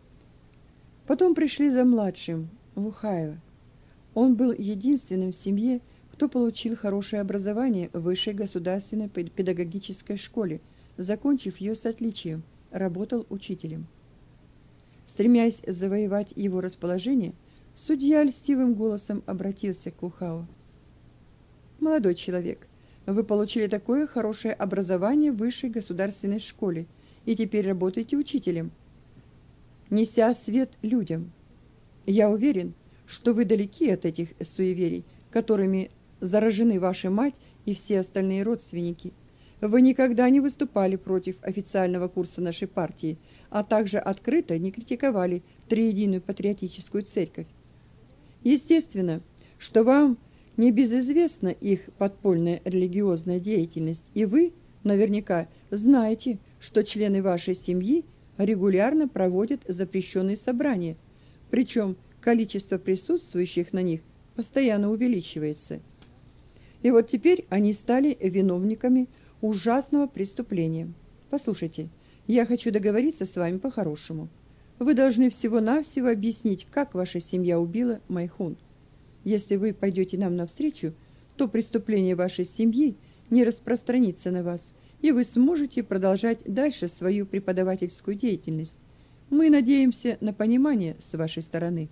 Потом пришли за младшим, Вухаева. Он был единственным в семье, кто получил хорошее образование в высшей государственной педагогической школе, закончив ее с отличием, работал учителем. Стремясь завоевать его расположение, судья льстивым голосом обратился к Вухао: «Молодой человек, вы получили такое хорошее образование в высшей государственной школе и теперь работаете учителем, неся свет людям. Я уверен, что вы далеки от этих суеверий, которыми заражены ваша мать и все остальные родственники. Вы никогда не выступали против официального курса нашей партии, а также открыто не критиковали Триединую патриотическую церковь. Естественно, что вам не безызвестна их подпольная религиозная деятельность, и вы наверняка знаете, что члены вашей семьи регулярно проводят запрещенные собрания, причем количество присутствующих на них постоянно увеличивается. И вот теперь они стали виновниками ужасного преступления. Послушайте, я хочу договориться с вами по-хорошему. Вы должны всего-навсего объяснить, как ваша семья убила Майхун. Если вы пойдете нам навстречу, то преступление вашей семьи не распространится на вас, и вы сможете продолжать дальше свою преподавательскую деятельность. Мы надеемся на понимание с вашей стороны».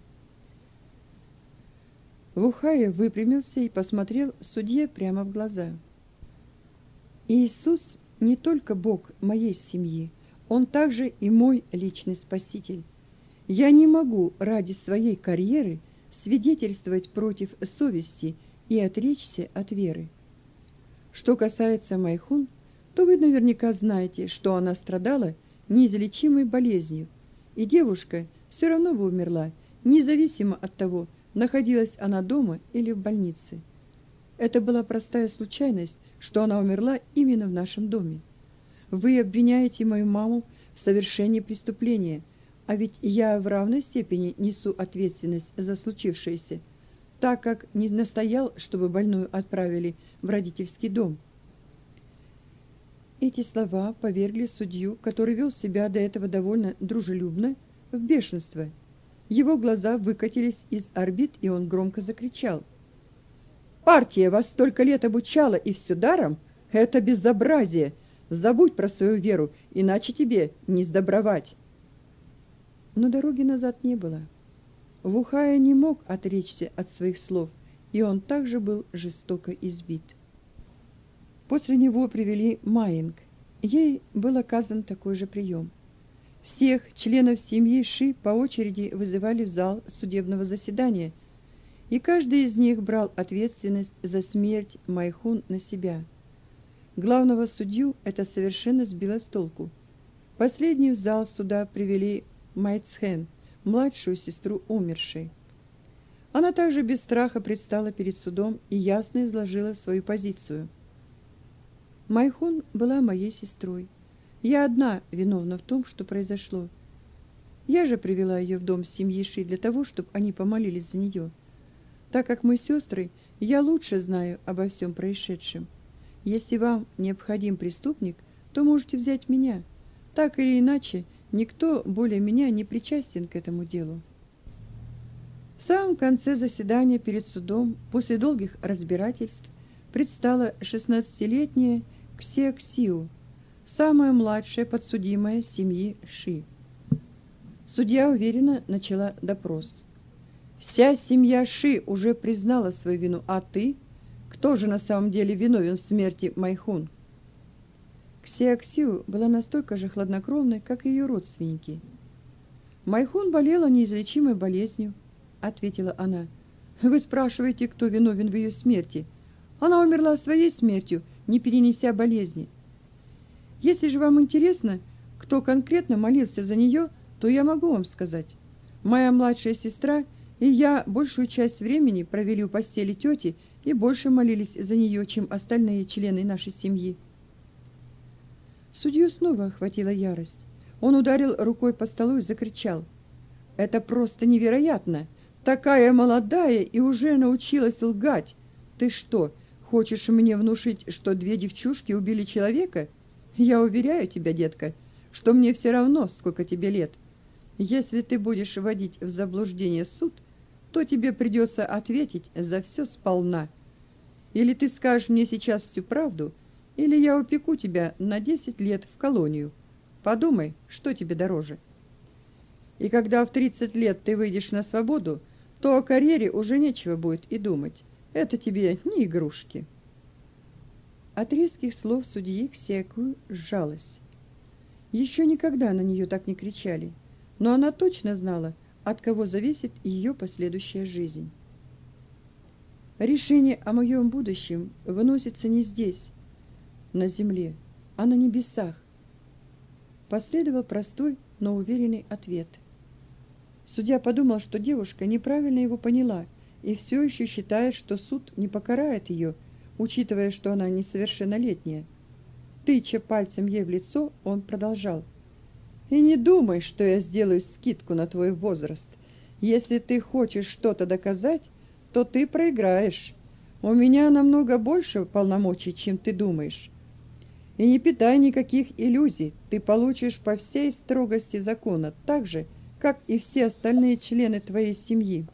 Вухаев выпрямился и посмотрел судье прямо в глаза. «Иисус не только Бог моей семьи, Он также и мой личный Спаситель. Я не могу ради своей карьеры свидетельствовать против совести и отречься от веры. Что касается Майхун, то вы наверняка знаете, что она страдала неизлечимой болезнью, и девушка все равно бы умерла, независимо от того, находилась она дома или в больнице. Это была простая случайность, что она умерла именно в нашем доме. Вы обвиняете мою маму в совершении преступления, а ведь я в равной степени несу ответственность за случившееся, так как не настоял, чтобы больную отправили в родительский дом». Эти слова повергли судью, который вел себя до этого довольно дружелюбно, в бешенство. Его глаза выкатились из орбит, и он громко закричал: «Партия вас столько лет обучала, и все даром? Это безобразие! Забудь про свою веру, иначе тебе не сдобровать!» Но дороги назад не было. Вухая не мог отречься от своих слов, и он также был жестоко избит. После него привели Майинг. Ей был оказан такой же прием. Всех членов семьи Ши по очереди вызывали в зал судебного заседания, и каждый из них брал ответственность за смерть Майхун на себя. Главного судью это совершенно сбило с толку. Последний в зал суда привели Майцхэн, младшую сестру умершей. Она также без страха предстала перед судом и ясно изложила свою позицию. Майхун была моей сестрой. Я одна виновна в том, что произошло. Я же привела ее в дом семьи Ши для того, чтобы они помолились за нее. Так как мы сестры, я лучше знаю обо всем происшедшем. Если вам необходим преступник, то можете взять меня. Так или иначе, никто более меня не причастен к этому делу. В самом конце заседания перед судом, после долгих разбирательств, предстала шестнадцатилетняя Ксия Ксиу, самая младшая подсудимая семьи Ши. Судья уверенно начала допрос. Вся семья Ши уже признала свою вину, а ты? Кто же на самом деле виновен в смерти Майхун? Ксия Ксиу была настолько же хладнокровной, как и ее родственники. Майхун болела неизлечимой болезнью, ответила она. Вы спрашиваете, кто виновен в ее смерти? Она умерла своей смертью, не перенеся болезни. Если же вам интересно, кто конкретно молился за нее, то я могу вам сказать. Моя младшая сестра и я большую часть времени провели у постели тети и больше молились за нее, чем остальные члены нашей семьи. Судью снова охватила ярость. Он ударил рукой по столу и закричал. «Это просто невероятно! Такая молодая и уже научилась лгать! Ты что, хочешь мне внушить, что две девчушки убили человека? Я уверяю тебя, детка, что мне все равно, сколько тебе лет. Если ты будешь вводить в заблуждение суд, то тебе придется ответить за все сполна. Или ты скажешь мне сейчас всю правду, или я упеку тебя на десять лет в колонию. Подумай, что тебе дороже. И когда в тридцать лет ты выйдешь на свободу, то о карьере уже нечего будет и думать. Это тебе не игрушки». От резких слов судьи Ксия Ксиу сжалась. Еще никогда на нее так не кричали, но она точно знала, от кого зависит ее последующая жизнь. Решение о моем будущем выносится не здесь, на земле, а на небесах. Последовал простой, но уверенный ответ. Судья подумал, что девушка неправильно его поняла и все еще считает, что суд не покарает ее, учитывая, что она несовершеннолетняя. Тыча пальцем ей в лицо, он продолжал. «И не думай, что я сделаю скидку на твой возраст. Если ты хочешь что-то доказать, то ты проиграешь. У меня намного больше полномочий, чем ты думаешь. И не питай никаких иллюзий, ты получишь по всей строгости закона, так же, как и все остальные члены твоей семьи».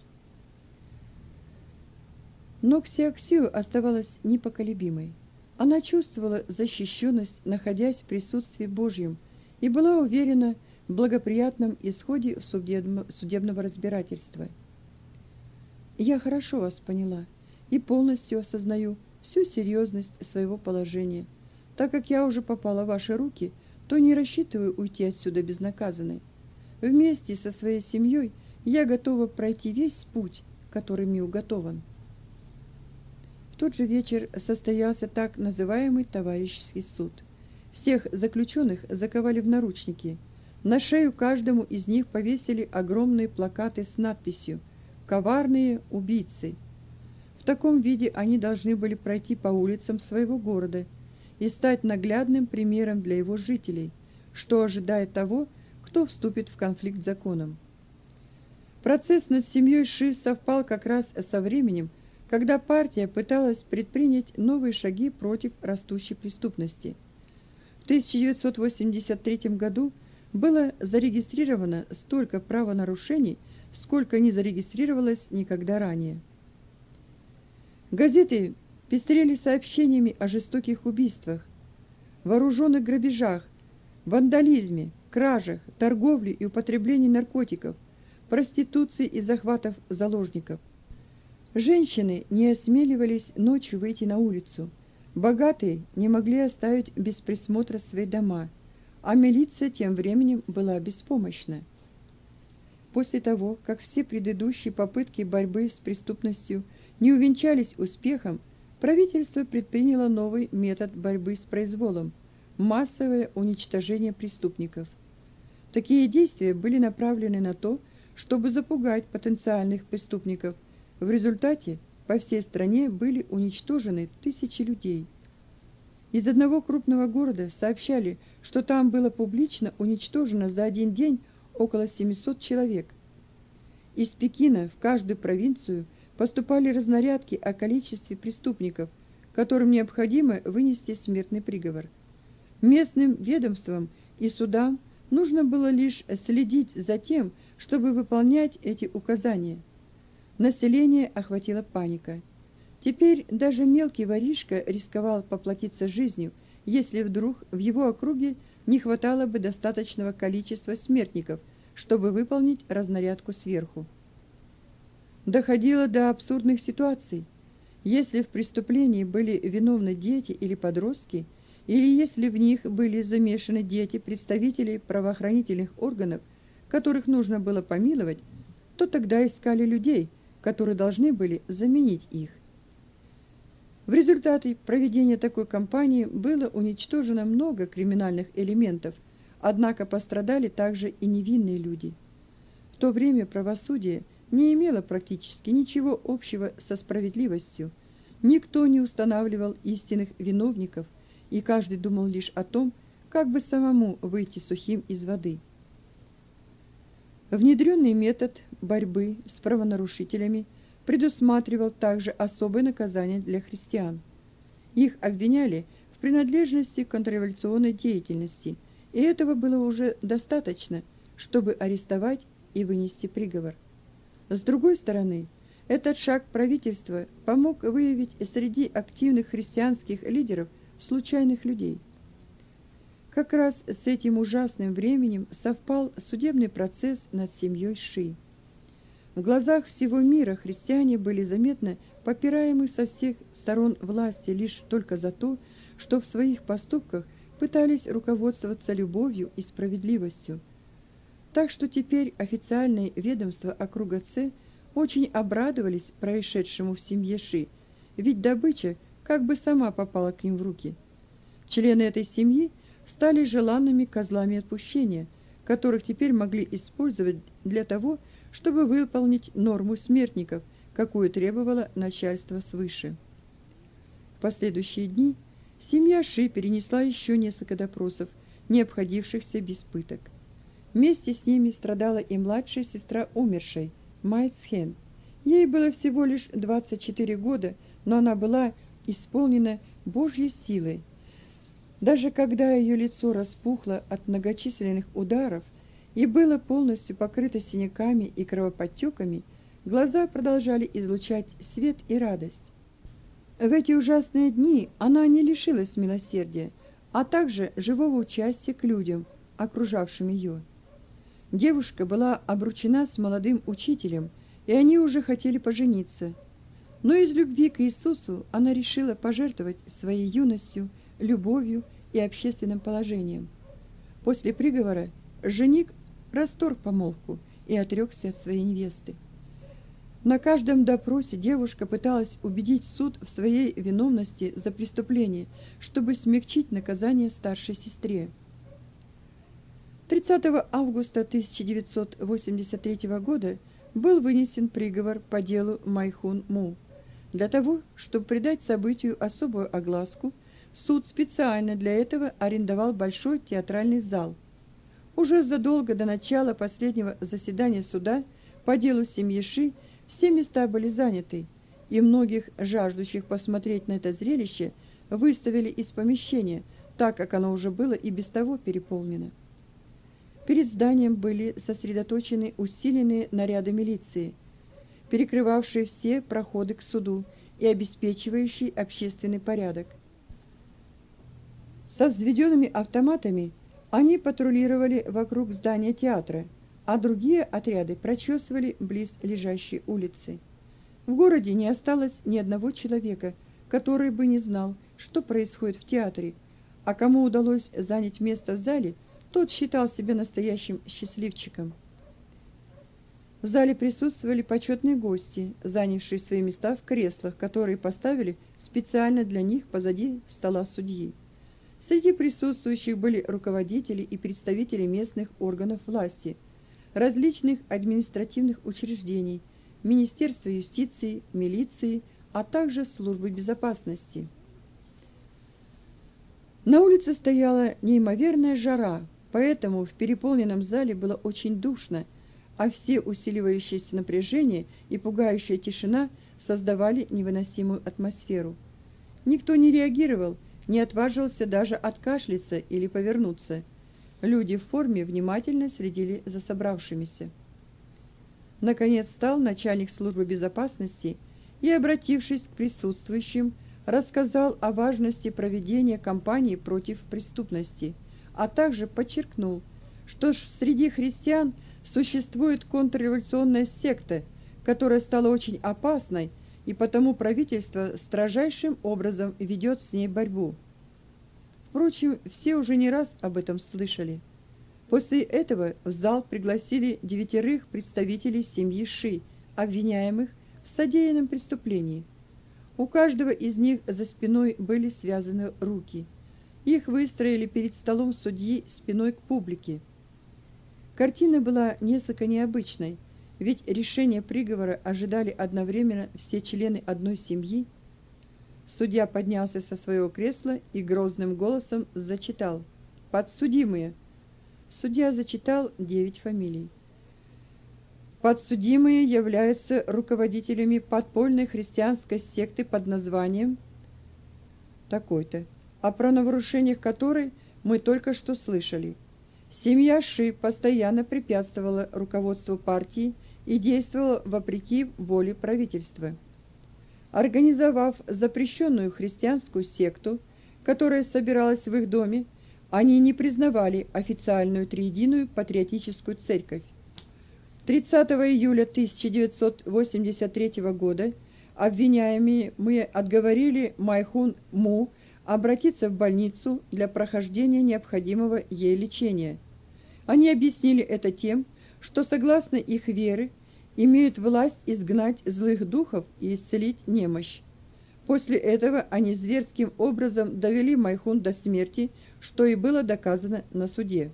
Но Ксия Ксиу оставалась непоколебимой. Она чувствовала защищенность, находясь в присутствии Божьем, и была уверена в благоприятном исходе судебного разбирательства. «Я хорошо вас поняла и полностью осознаю всю серьезность своего положения. Так как я уже попала в ваши руки, то не рассчитываю уйти отсюда безнаказанной. Вместе со своей семьей я готова пройти весь путь, который мне уготован». В тот же вечер состоялся так называемый товарищеский суд. Всех заключенных заковали в наручники. На шею каждому из них повесили огромные плакаты с надписью «Коварные убийцы». В таком виде они должны были пройти по улицам своего города и стать наглядным примером для его жителей, что ожидает того, кто вступит в конфликт с законом. Процесс над семьей Ши совпал как раз со временем, когда партия пыталась предпринять новые шаги против растущей преступности. В тысяча девятьсот восемьдесят третьем году было зарегистрировано столько правонарушений, сколько не зарегистрировалось никогда ранее. Газеты пестрели сообщениями о жестоких убийствах, вооруженных грабежах, вандализме, кражах, торговле и употреблении наркотиков, проституции и захватов заложников. Женщины не осмеливались ночью выйти на улицу, богатые не могли оставить без присмотра свои дома, а милиция тем временем была беспомощна. После того, как все предыдущие попытки борьбы с преступностью не увенчались успехом, правительство предприняло новый метод борьбы с произволом – массовое уничтожение преступников. Такие действия были направлены на то, чтобы запугать потенциальных преступников, В результате по всей стране были уничтожены тысячи людей. Из одного крупного города сообщали, что там было публично уничтожено за один день около семисот человек. Из Пекина в каждую провинцию поступали разнарядки о количестве преступников, которым необходимо вынести смертный приговор. Местным ведомствам и судам нужно было лишь следить за тем, чтобы выполнять эти указания. Население охватила паника. Теперь даже мелкий воришка рисковал поплатиться жизнью, если вдруг в его округе не хватало бы достаточного количества смертников, чтобы выполнить разнарядку сверху. Доходило до абсурдных ситуаций. Если в преступлении были виновны дети или подростки, или если в них были замешаны дети представителей правоохранительных органов, которых нужно было помиловать, то тогда искали людей, которые должны были заменить их. В результате проведения такой кампании было уничтожено много криминальных элементов, однако пострадали также и невинные люди. В то время правосудие не имело практически ничего общего со справедливостью. Никто не устанавливал истинных виновников, и каждый думал лишь о том, как бы самому выйти сухим из воды. Внедренный метод борьбы с правонарушителями предусматривал также особое наказание для христиан. Их обвиняли в принадлежности к контрреволюционной деятельности, и этого было уже достаточно, чтобы арестовать и вынести приговор. С другой стороны, этот шаг правительства помог выявить среди активных христианских лидеров случайных людей. Как раз с этим ужасным временем совпал судебный процесс над семьей Ши. В глазах всего мира христиане были заметно попираемы со всех сторон власти лишь только за то, что в своих поступках пытались руководствоваться любовью и справедливостью. Так что теперь официальные ведомства округа Ц очень обрадовались происшедшему в семье Ши, ведь добыча как бы сама попала к ним в руки. Члены этой семьи стали желанными козлами отпущения, которых теперь могли использовать для того, чтобы выполнить норму смертников, какую требовало начальство свыше. В последующие дни семья Ши перенесла еще несколько допросов, не обходившихся без пыток. Вместе с ними страдала и младшая сестра умершей, Май Цхен. Ей было всего лишь двадцать четыре года, но она была исполнена Божьей силой. Даже когда ее лицо распухло от многочисленных ударов и было полностью покрыто синяками и кровоподтеками, глаза продолжали излучать свет и радость. В эти ужасные дни она не лишилась милосердия, а также живого участия к людям, окружавшим ее. Девушка была обручена с молодым учителем, и они уже хотели пожениться. Но из любви к Иисусу она решила пожертвовать своей юностью, любовью и общественным положением. После приговора жених расторг помолвку и отрекся от своей невесты. На каждом допросе девушка пыталась убедить суд в своей виновности за преступление, чтобы смягчить наказание старшей сестре. тридцатого августа тысяча девятьсот восемьдесят третьего года был вынесен приговор по делу Майхун Му. Для того, чтобы придать событию особую огласку, суд специально для этого арендовал большой театральный зал. Уже задолго до начала последнего заседания суда по делу семьи Ши все места были заняты, и многих жаждущих посмотреть на это зрелище выставили из помещения, так как оно уже было и без того переполнено. Перед зданием были сосредоточены усиленные наряды милиции, перекрывавшие все проходы к суду и обеспечивающие общественный порядок. Со взведенными автоматами они патрулировали вокруг здания театра, а другие отряды прочесывали близ лежащей улицы. В городе не осталось ни одного человека, который бы не знал, что происходит в театре, а кому удалось занять место в зале, тот считал себя настоящим счастливчиком. В зале присутствовали почетные гости, занявшие свои места в креслах, которые поставили специально для них позади стола судьи. Среди присутствующих были руководители и представители местных органов власти, различных административных учреждений, Министерства юстиции, милиции, а также службы безопасности. На улице стояла неимоверная жара, поэтому в переполненном зале было очень душно, а все усиливающееся напряжение и пугающая тишина создавали невыносимую атмосферу. Никто не реагировал, не отваживался даже откашляться или повернуться. Люди в форме внимательно следили за собравшимися. Наконец встал начальник службы безопасности и, обратившись к присутствующим, рассказал о важности проведения кампании против преступности, а также подчеркнул, что среди христиан существует контрреволюционная секта, которая стала очень опасной, и потому правительство строжайшим образом ведет с ней борьбу. Впрочем, все уже не раз об этом слышали. После этого в зал пригласили девятерых представителей семьи Ши, обвиняемых в содеянном преступлении. У каждого из них за спиной были связаны руки. Их выстроили перед столом судьи спиной к публике. Картина была несколько необычной, ведь решение приговора ожидали одновременно все члены одной семьи. Судья поднялся со своего кресла и грозным голосом зачитал: «Подсудимые». Судья зачитал девять фамилий. Подсудимые являются руководителями подпольной христианской секты под названием такой-то, о правонарушениях которой мы только что слышали. Семья Ши постоянно препятствовала руководству партии и действовала вопреки воле правительства. Организовав запрещенную христианскую секту, которая собиралась в их доме, они не признавали официальную триединую патриотическую церковь. тридцатого июля тысяча девятьсот восемьдесят третьего года обвиняемые мы отговорили Майхун Му обратиться в больницу для прохождения необходимого ей лечения. Они объяснили это тем, что согласно их веры имеют власть изгнать злых духов и исцелить немощь. После этого они зверским образом довели Майхун до смерти, что и было доказано на суде.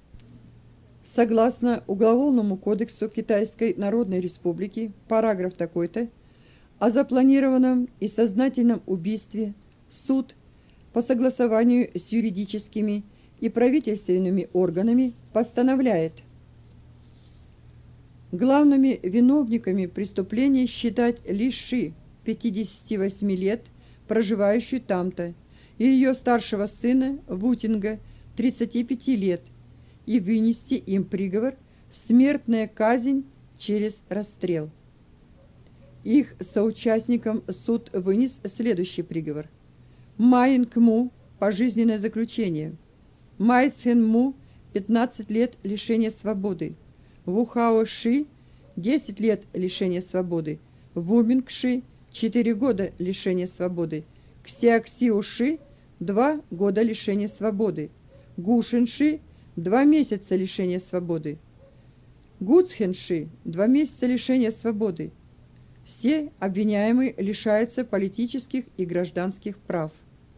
Согласно Уголовному кодексу Китайской Народной Республики, параграф такой-то, о запланированном и сознательном убийстве суд по согласованию с юридическими и правительственными органами постановляет главными виновниками преступления считать Ли Ши, пятидесяти восьми лет, проживающую там-то, и ее старшего сына Вутинга, тридцати пяти лет, и вынести им приговор «смертная казнь через расстрел». Их соучастникам суд вынес следующий приговор: Маинг Му – пожизненное заключение, Май Цин Му – пятнадцать лет лишения свободы, Вухао Ши – десять лет лишения свободы, Вуминг Ши – четыре года лишения свободы, Ксиаксиу Ши – два года лишения свободы, Гушин Ши – два месяца лишения свободы, Гуцхен Ши – два месяца лишения свободы. Все обвиняемые лишаются политических и гражданских прав.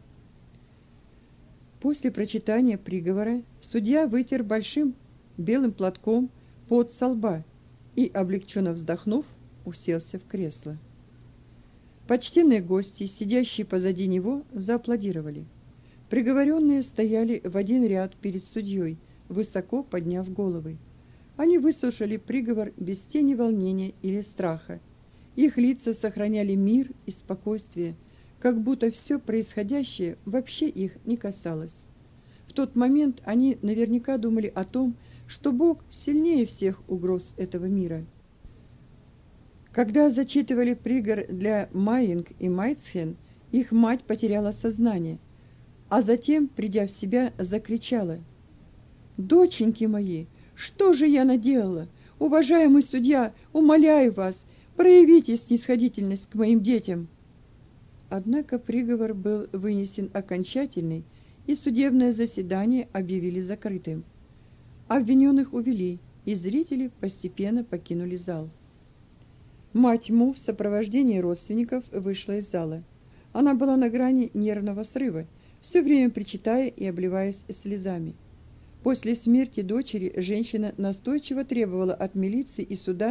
После прочитания приговора судья вытер большим белым платком пот со лба и, облегченно вздохнув, уселся в кресло. Почтенные гости, сидящие позади него, зааплодировали. Приговоренные стояли в один ряд перед судьей, высоко подняв головы. Они выслушали приговор без тени волнения или страха. Их лица сохраняли мир и спокойствие, как будто все происходящее вообще их не касалось. В тот момент они наверняка думали о том, что Бог сильнее всех угроз этого мира. Когда зачитывали приговор для Маинг и Майцхен, их мать потеряла сознание, а затем, придя в себя, закричала: «Доченьки мои, что же я наделала? Уважаемый судья, умоляю вас, проявите снисходительность к моим детям». Однако приговор был вынесен окончательный, и судебное заседание объявили закрытым. Обвиненных увели, и зрители постепенно покинули зал. Мать Му в сопровождении родственников вышла из зала. Она была на грани нервного срыва, все время причитая и обливаясь слезами. После смерти дочери женщина настойчиво требовала от милиции и суда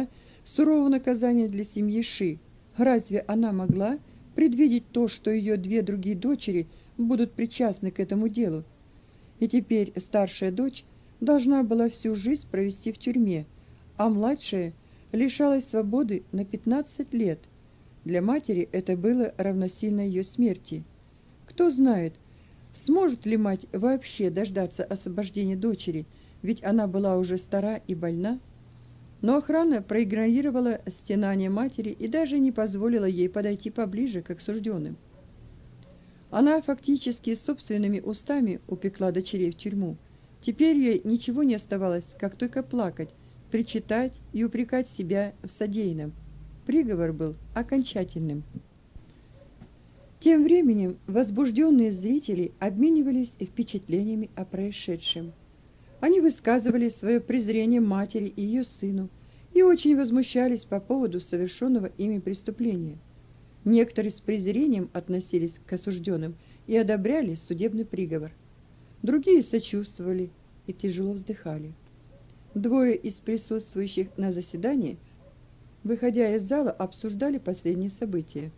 сурового наказания для семьи Ши. Разве она могла предвидеть то, что ее две другие дочери будут причастны к этому делу? И теперь старшая дочь должна была всю жизнь провести в тюрьме, а младшая лишалась свободы на пятнадцать лет. Для матери это было равносильно ее смерти. Кто знает, сможет ли мать вообще дождаться освобождения дочери, ведь она была уже стара и больна. Но охрана проигнорировала стенания матери и даже не позволила ей подойти поближе к осужденным. Она фактически собственными устами упекла дочерей в тюрьму. Теперь ей ничего не оставалось, как только плакать, причитать и упрекать себя в содеянном. Приговор был окончательным. Тем временем возбужденные зрители обменивались впечатлениями о происшедшем. Они высказывали свое презрение матери и ее сыну и очень возмущались по поводу совершенного ими преступления. Некоторые с презрением относились к осужденным и одобряли судебный приговор. Другие сочувствовали и тяжело вздыхали. Двое из присутствующих на заседании, выходя из зала, обсуждали последние события.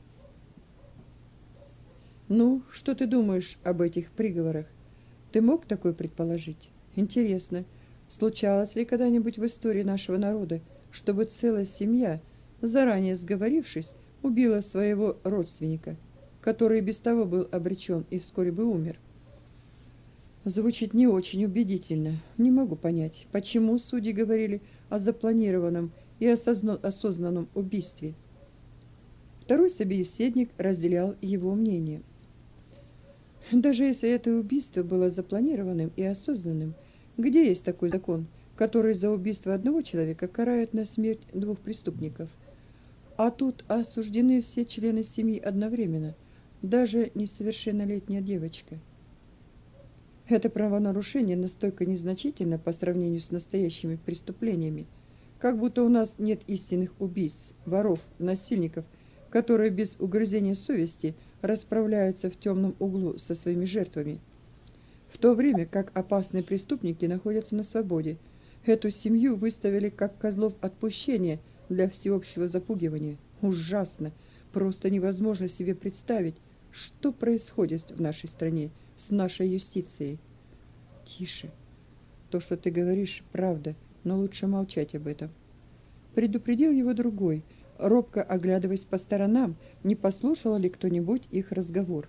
«Ну, что ты думаешь об этих приговорах? Ты мог такое предположить? Интересно, случалось ли когда-нибудь в истории нашего народа, чтобы целая семья, заранее сговорившись, убила своего родственника, который без того был обречен и вскоре бы умер?» Звучит не очень убедительно. Не могу понять, почему судьи говорили о запланированном и осознанном убийстве. Второй собеседник разделял его мнение. Даже если это убийство было запланированным и осознанным, где есть такой закон, который за убийство одного человека карает на смерть двух преступников? А тут осуждены все члены семьи одновременно, даже несовершеннолетняя девочка. Это правонарушение настолько незначительно по сравнению с настоящими преступлениями, как будто у нас нет истинных убийц, воров, насильников, которые без угрызения совести расправляются в темном углу со своими жертвами, в то время как опасные преступники находятся на свободе. Эту семью выставили как козлов отпущения для всеобщего запугивания. Ужасно, просто невозможно себе представить, что происходит в нашей стране с нашей юстицией. Тише. То, что ты говоришь, правда, но лучше молчать об этом. Предупредил его другой, робко оглядываясь по сторонам, не послушал ли кто-нибудь их разговор.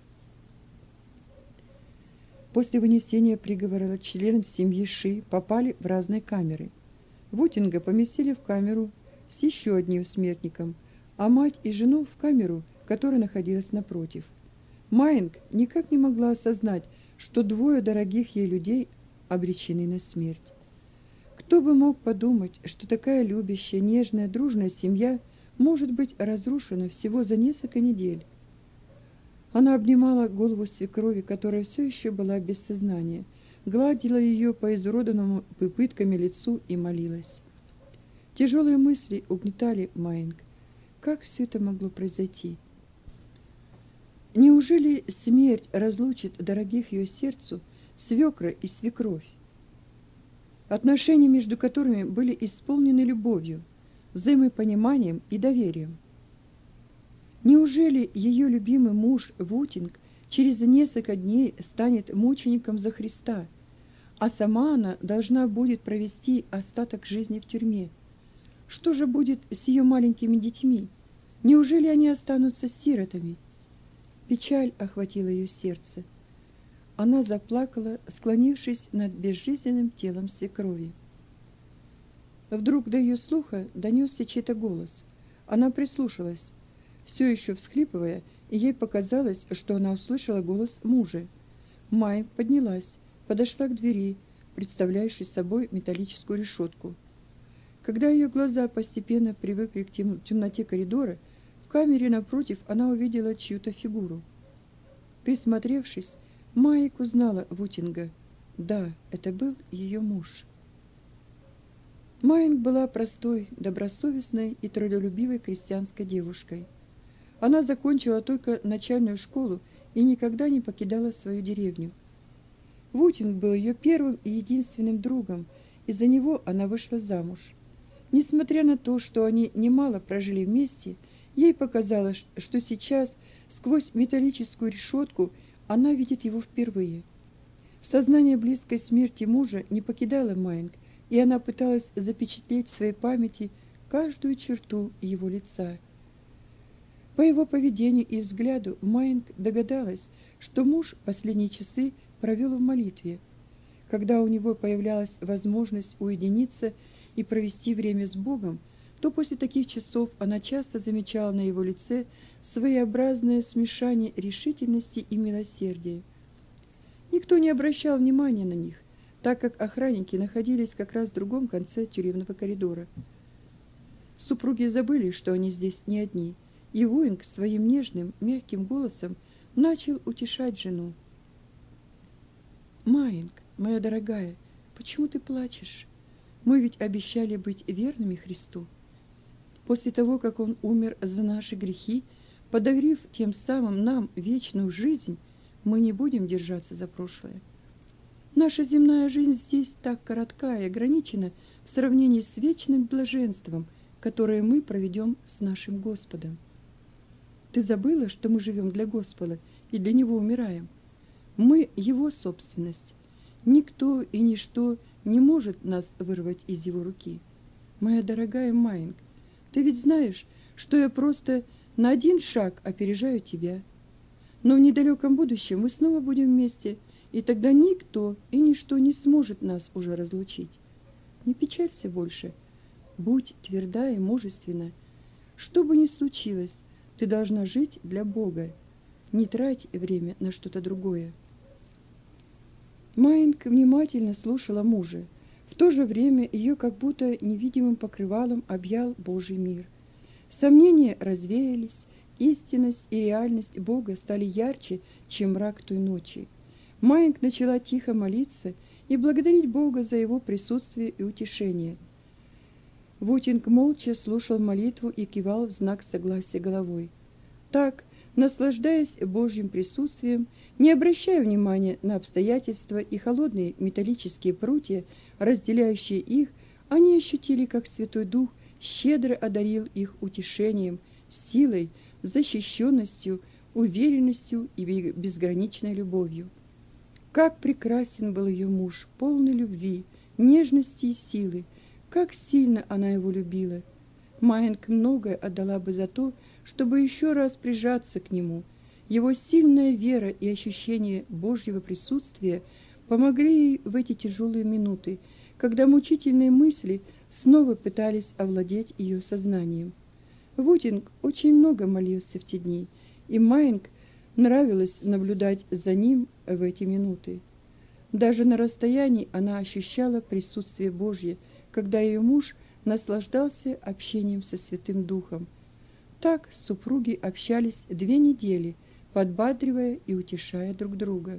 После вынесения приговора члены семьи Ши попали в разные камеры. Вутинга поместили в камеру с еще одним смертником, а мать и жену в камеру, которая находилась напротив. Маинг никак не могла осознать, что двое дорогих ей людей обречены на смерть. Кто бы мог подумать, что такая любящая, нежная, дружная семья может быть разрушена всего за несколько недель. Она обнимала голову свекрови, которая все еще была без сознания, гладила ее по изуродованному пытками лицу и молилась. Тяжелые мысли угнетали Маинг. Как все это могло произойти? Неужели смерть разлучит дорогих ее сердцу свекра и свекровь, отношения между которыми были исполнены любовью, взаимопониманием и доверием? Неужели ее любимый муж Вутинг через несколько дней станет мучеником за Христа, а сама она должна будет провести остаток жизни в тюрьме? Что же будет с ее маленькими детьми? Неужели они останутся сиротами? Печаль охватила ее сердце. Она заплакала, склонившись над безжизненным телом свекрови. Вдруг до ее слуха донесся чей-то голос. Она прислушалась, все еще всхлипывая, и ей показалось, что она услышала голос мужа. Майк поднялась, подошла к двери, представляющей собой металлическую решетку. Когда ее глаза постепенно привыкли к тем, темноте коридора, в камере напротив она увидела чью-то фигуру. Присмотревшись, Майк узнала Вутинга. Да, это был ее муж. Майк была простой, добросовестной и трудолюбивой крестьянской девушкой. Она закончила только начальную школу и никогда не покидала свою деревню. Вутинг был ее первым и единственным другом, из-за него она вышла замуж. Несмотря на то, что они немало прожили вместе, ей показалось, что сейчас, сквозь металлическую решетку, она видит его впервые. Сознание близкой смерти мужа не покидало Майнг, и она пыталась запечатлеть в своей памяти каждую черту его лица. По его поведению и взгляду Майнг догадалась, что муж последние часы провел в молитве. Когда у него появлялась возможность уединиться и провести время с Богом, то после таких часов она часто замечала на его лице своеобразное смешание решительности и милосердия. Никто не обращал внимания на них, так как охранники находились как раз в другом конце тюремного коридора. Супруги забыли, что они здесь не одни, и Уинг своим нежным, мягким голосом начал утешать жену. «Майнг, моя дорогая, почему ты плачешь? Мы ведь обещали быть верными Христу. После того, как Он умер за наши грехи, подарив тем самым нам вечную жизнь, мы не будем держаться за прошлое. Наша земная жизнь здесь так коротка и ограничена в сравнении с вечным блаженством, которое мы проведем с нашим Господом. Ты забыла, что мы живем для Господа и для Него умираем? Мы Его собственность. Никто и ничто не может нас вырвать из Его руки. Моя дорогая Майнг, ты ведь знаешь, что я просто на один шаг опережаю тебя. Но в недалеком будущем мы снова будем вместе, и тогда никто и ничто не сможет нас уже разлучить. Не печалься больше. Будь тверда и мужественна. Что бы ни случилось, ты должна жить для Бога. Не трать время на что-то другое. Майнг внимательно слушала мужа. В то же время ее как будто невидимым покрывалом объял Божий мир. Сомнения развеялись, истинность и реальность Бога стали ярче, чем мрак той ночи. Майнг начала тихо молиться и благодарить Бога за его присутствие и утешение. Вутинг молча слушал молитву и кивал в знак согласия головой. Так, наслаждаясь Божьим присутствием, не обращая внимания на обстоятельства и холодные металлические прутья, разделяющие их, они ощутили, как Святой Дух щедро одарил их утешением, силой, защищенностью, уверенностью и безграничной любовью. Как прекрасен был ее муж, полный любви, нежности и силы, как сильно она его любила. Майнг многое отдала бы за то, чтобы еще раз прижаться к нему. Его сильная вера и ощущение Божьего присутствия помогли ей в эти тяжелые минуты, когда мучительные мысли снова пытались овладеть ее сознанием. Вутинг очень много молился в те дни, и Майнг нравилось наблюдать за ним в эти минуты. Даже на расстоянии она ощущала присутствие Божье, когда ее муж наслаждался общением со Святым Духом. Так супруги общались две недели, подбадривая и утешая друг друга.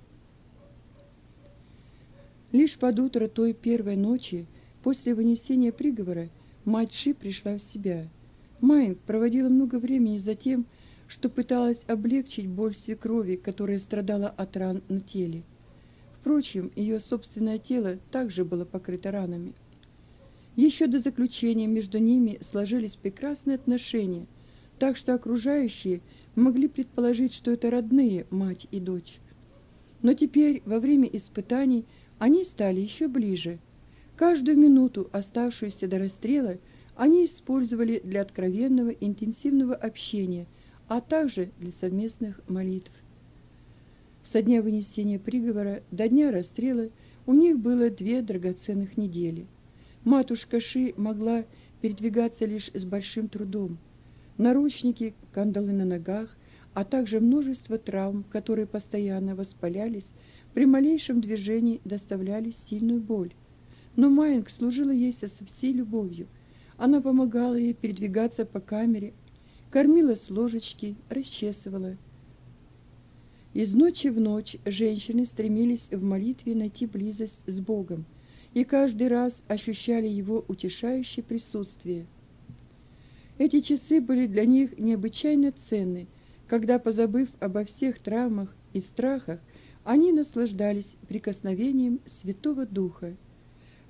Лишь под утро той первой ночи, после вынесения приговора, мать Ши пришла в себя. Майнг проводила много времени за тем, что пыталась облегчить боль свекрови, которая страдала от ран на теле. Впрочем, ее собственное тело также было покрыто ранами. Еще до заключения между ними сложились прекрасные отношения, так что окружающие могли предположить, что это родные мать и дочь. Но теперь, во время испытаний, они стали еще ближе. Каждую минуту, оставшуюся до расстрела, они использовали для откровенного интенсивного общения, а также для совместных молитв. Со дня вынесения приговора до дня расстрела у них было две драгоценных недели. Матушка Ши могла передвигаться лишь с большим трудом. Наручники, кандалы на ногах, а также множество травм, которые постоянно воспалялись, при малейшем движении доставляли сильную боль. Но Майнг служила ей со всей любовью. Она помогала ей передвигаться по камере, кормила с ложечки, расчесывала. Из ночи в ночь женщины стремились в молитве найти близость с Богом, и каждый раз ощущали Его утешающее присутствие. Эти часы были для них необычайно ценны, когда, позабыв обо всех травмах и страхах, они наслаждались прикосновением Святого Духа.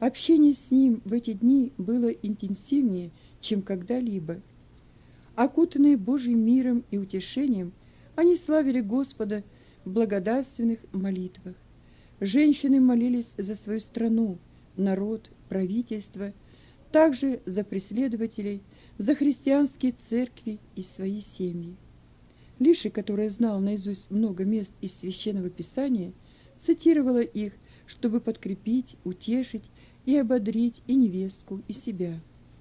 Общение с ним в эти дни было интенсивнее, чем когда-либо. Окутанные Божьим миром и утешением, они славили Господа в благодарственных молитвах. Женщины молились за свою страну, народ, правительство, также за преследователей, за христианские церкви и свои семьи. Лиши, которая знала наизусть много мест из Священного Писания, цитировала их, чтобы подкрепить, утешить и ободрить и невестку, и себя.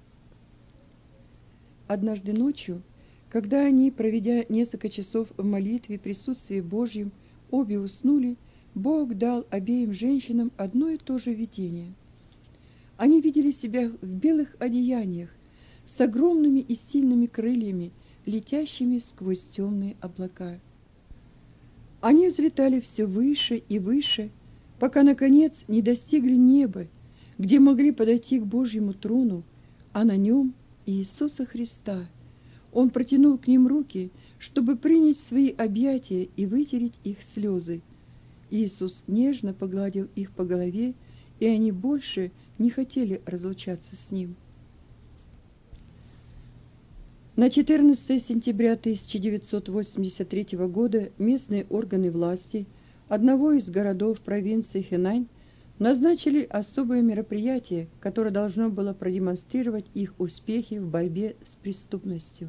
Однажды ночью, когда они, проведя несколько часов в молитве в присутствии Божьем, обе уснули, Бог дал обеим женщинам одно и то же видение. Они видели себя в белых одеяниях, с огромными и сильными крыльями, летящими сквозь темные облака. Они взлетали все выше и выше, пока, наконец, не достигли неба, где могли подойти к Божьему трону, а на нем Иисуса Христа. Он протянул к ним руки, чтобы принять свои объятия и вытереть их слезы. Иисус нежно погладил их по голове, и они больше не хотели разлучаться с Ним. На четырнадцатое сентября тысяча девятьсот восемьдесят третьего года местные органы власти одного из городов провинции Хэнань назначили особое мероприятие, которое должно было продемонстрировать их успехи в борьбе с преступностью.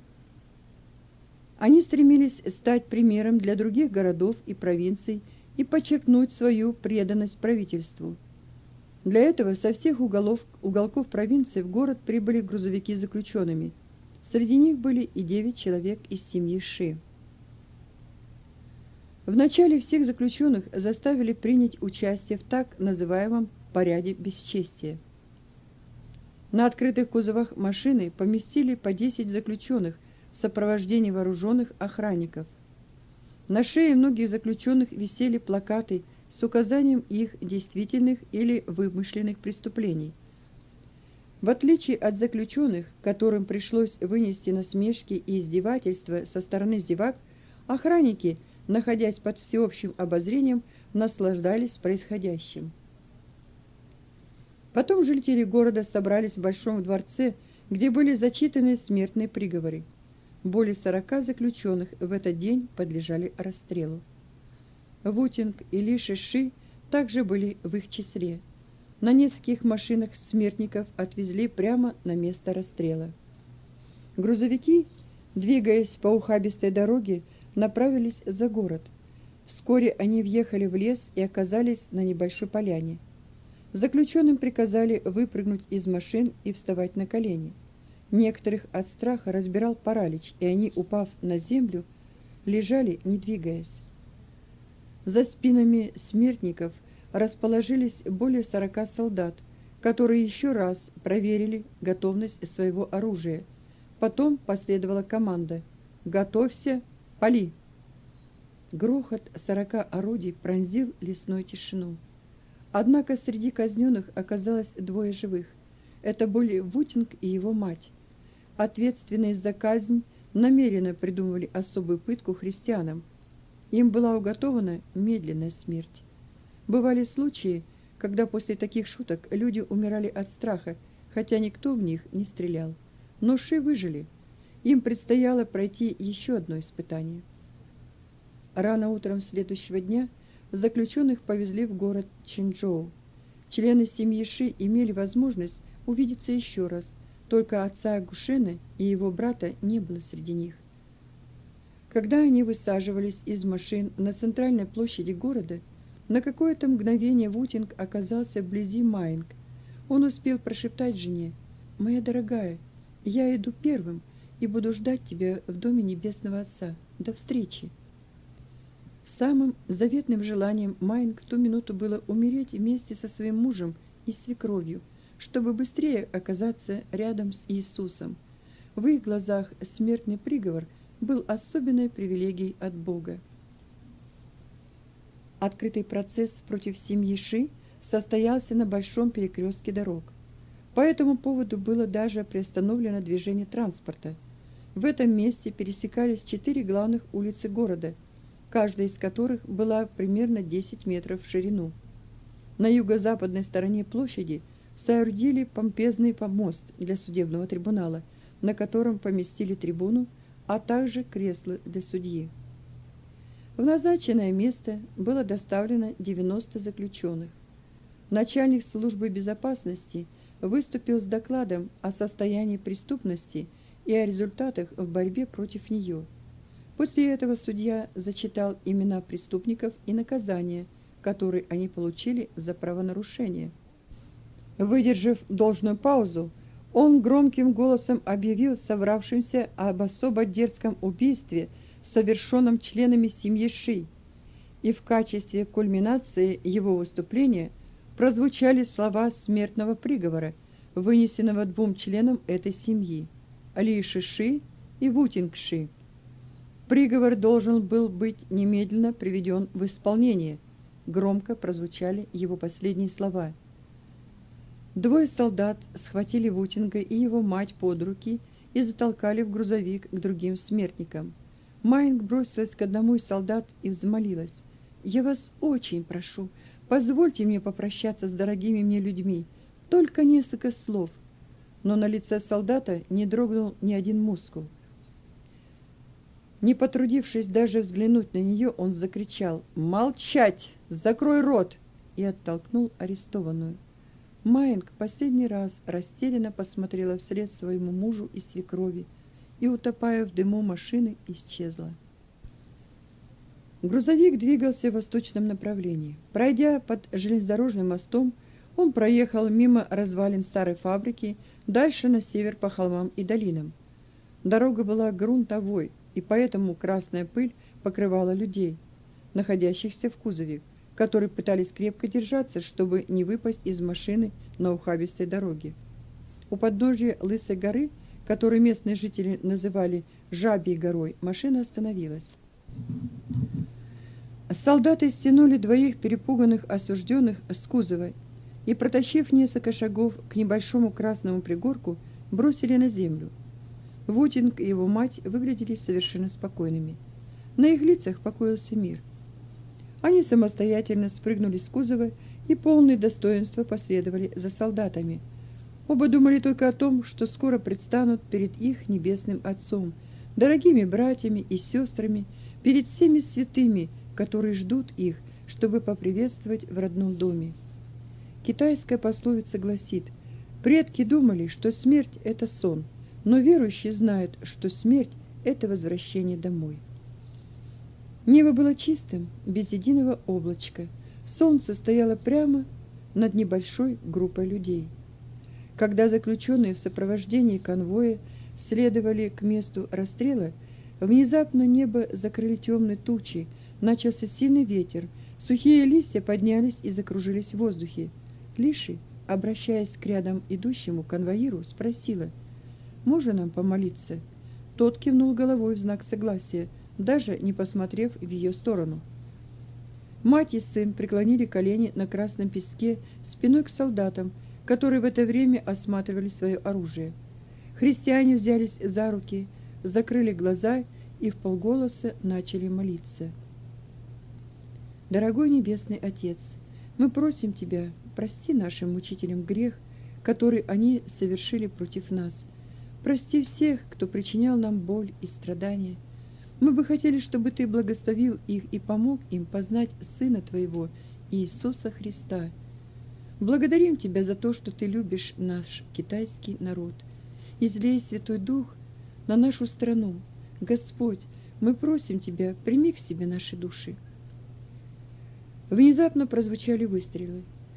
Они стремились стать примером для других городов и провинций и подчеркнуть свою преданность правительству. Для этого со всех уголов, уголков провинции в город прибыли грузовики с заключенными. Среди них были и девять человек из семьи Ши. Вначале всех заключенных заставили принять участие в так называемом «параде бесчестия». На открытых кузовах машины поместили по десять заключенных в сопровождении вооруженных охранников. На шее многих заключенных висели плакаты с указанием их действительных или вымышленных преступлений. В отличие от заключенных, которым пришлось вынести насмешки и издевательства со стороны зевак, охранники, находясь под всеобщим обозрением, наслаждались происходящим. Потом жители города собрались в Большом дворце, где были зачитаны смертные приговоры. Более сорока заключенных в этот день подлежали расстрелу. Вутинг и Ли Шиши также были в их числе. На нескольких машинах смертников отвезли прямо на место расстрела. Грузовики, двигаясь по ухабистой дороге, направились за город. Вскоре они въехали в лес и оказались на небольшой поляне. Заключенным приказали выпрыгнуть из машин и вставать на колени. Некоторых от страха разбирал паралич, и они, упав на землю, лежали, не двигаясь. За спинами смертников расположились более сорока солдат, которые еще раз проверили готовность своего оружия. Потом последовала команда: «Готовься, пали!». Грохот сорока орудий пронзил лесную тишину. Однако среди казненных оказалось двое живых. Это были Вутинг и его мать. Ответственные за казнь намеренно придумывали особую пытку христианам. Им была уготована медленная смерть. Бывали случаи, когда после таких шуток люди умирали от страха, хотя никто в них не стрелял. Но Ши выжили. Им предстояло пройти еще одно испытание. Рано утром следующего дня заключенных повезли в город Чинчжоу. Члены семьи Ши имели возможность увидеться еще раз, только отца Гушена и его брата не было среди них. Когда они высаживались из машин на центральной площади города, на какое-то мгновение Вутинг оказался вблизи Майнг. Он успел прошептать жене: «Моя дорогая, я иду первым и буду ждать тебя в доме Небесного Отца. До встречи». Самым заветным желанием Майнг в ту минуту было умереть вместе со своим мужем и свекровью, чтобы быстрее оказаться рядом с Иисусом. В их глазах смертный приговор был особенной привилегией от Бога. Открытый процесс против семьи Ши состоялся на большом перекрестке дорог. По этому поводу было даже приостановлено движение транспорта. В этом месте пересекались четыре главных улицы города, каждая из которых была примерно десять метров в ширину. На юго-западной стороне площади соорудили помпезный помост для судебного трибунала, на котором поместили трибуну, а также кресло для судьи. В назначенное место было доставлено девяносто заключенных. Начальник службы безопасности выступил с докладом о состоянии преступности и о результатах в борьбе против нее. После этого судья зачитал имена преступников и наказания, которые они получили за правонарушение. Выдержав должную паузу, он громким голосом объявил собравшимся об особо дерзком убийстве, совершенном членами семьи Ши, и в качестве кульминации его выступления прозвучали слова смертного приговора, вынесенного двум членам этой семьи – Ли Шиши и Вутинг Ши. Приговор должен был быть немедленно приведен в исполнение. Громко прозвучали его последние слова. Двое солдат схватили Вутинга и его мать под руки и затолкали в грузовик к другим смертникам. Майнг бросилась к одному из солдат и взмолилась: «Я вас очень прошу, позвольте мне попрощаться с дорогими мне людьми, только несколько слов». Но на лице солдата не дрогнул ни один мускул. Не потрудившись даже взглянуть на нее, он закричал: «Молчать! Закрой рот!» и оттолкнул арестованную. Майнг последний раз растерянно посмотрела вслед своему мужу и свекрови и, утопая в дыму машины, исчезла. Грузовик двигался в восточном направлении. Пройдя под железнодорожным мостом, он проехал мимо развалин старой фабрики, дальше на север по холмам и долинам. Дорога была грунтовой, и поэтому красная пыль покрывала людей, находящихся в кузове, которые пытались крепко держаться, чтобы не выпасть из машины на ухабистой дороге. У подножия Лысой горы, которую местные жители называли Жабьей горой, машина остановилась. Солдаты стянули двоих перепуганных осужденных с кузова и, протащив несколько шагов к небольшому красному пригорку, бросили на землю. Вутинг и его мать выглядели совершенно спокойными. На их лицах покоился мир. Они самостоятельно спрыгнули с кузова и, полные достоинства, последовали за солдатами. Оба думали только о том, что скоро предстанут перед их небесным Отцом, дорогими братьями и сестрами, перед всеми святыми, которые ждут их, чтобы поприветствовать в родном доме. Китайская пословица гласит: «Предки думали, что смерть – это сон, но верующие знают, что смерть – это возвращение домой». Небо было чистым, без единого облачка. Солнце стояло прямо над небольшой группой людей. Когда заключенные в сопровождении конвоя следовали к месту расстрела, внезапно небо закрыли темные тучи, начался сильный ветер, сухие листья поднялись и закружились в воздухе. Лиши, обращаясь к рядом идущему конвоиру, спросила: «Можно нам помолиться?» Тот кивнул головой в знак согласия, даже не посмотрев в ее сторону. Мать и сын преклонили колени на красном песке спиной к солдатам, которые в это время осматривали свое оружие. Христиане взялись за руки, закрыли глаза и вполголоса начали молиться. «Дорогой Небесный Отец, мы просим Тебя, прости нашим мучителям грех, который они совершили против нас. Прости всех, кто причинял нам боль и страдания. Мы бы хотели, чтобы Ты благословил их и помог им познать Сына Твоего, Иисуса Христа. Благодарим Тебя за то, что Ты любишь наш китайский народ. Излей Святой Дух на нашу страну. Господь, мы просим Тебя, прими к себе наши души». Внезапно прозвучали выстрелы.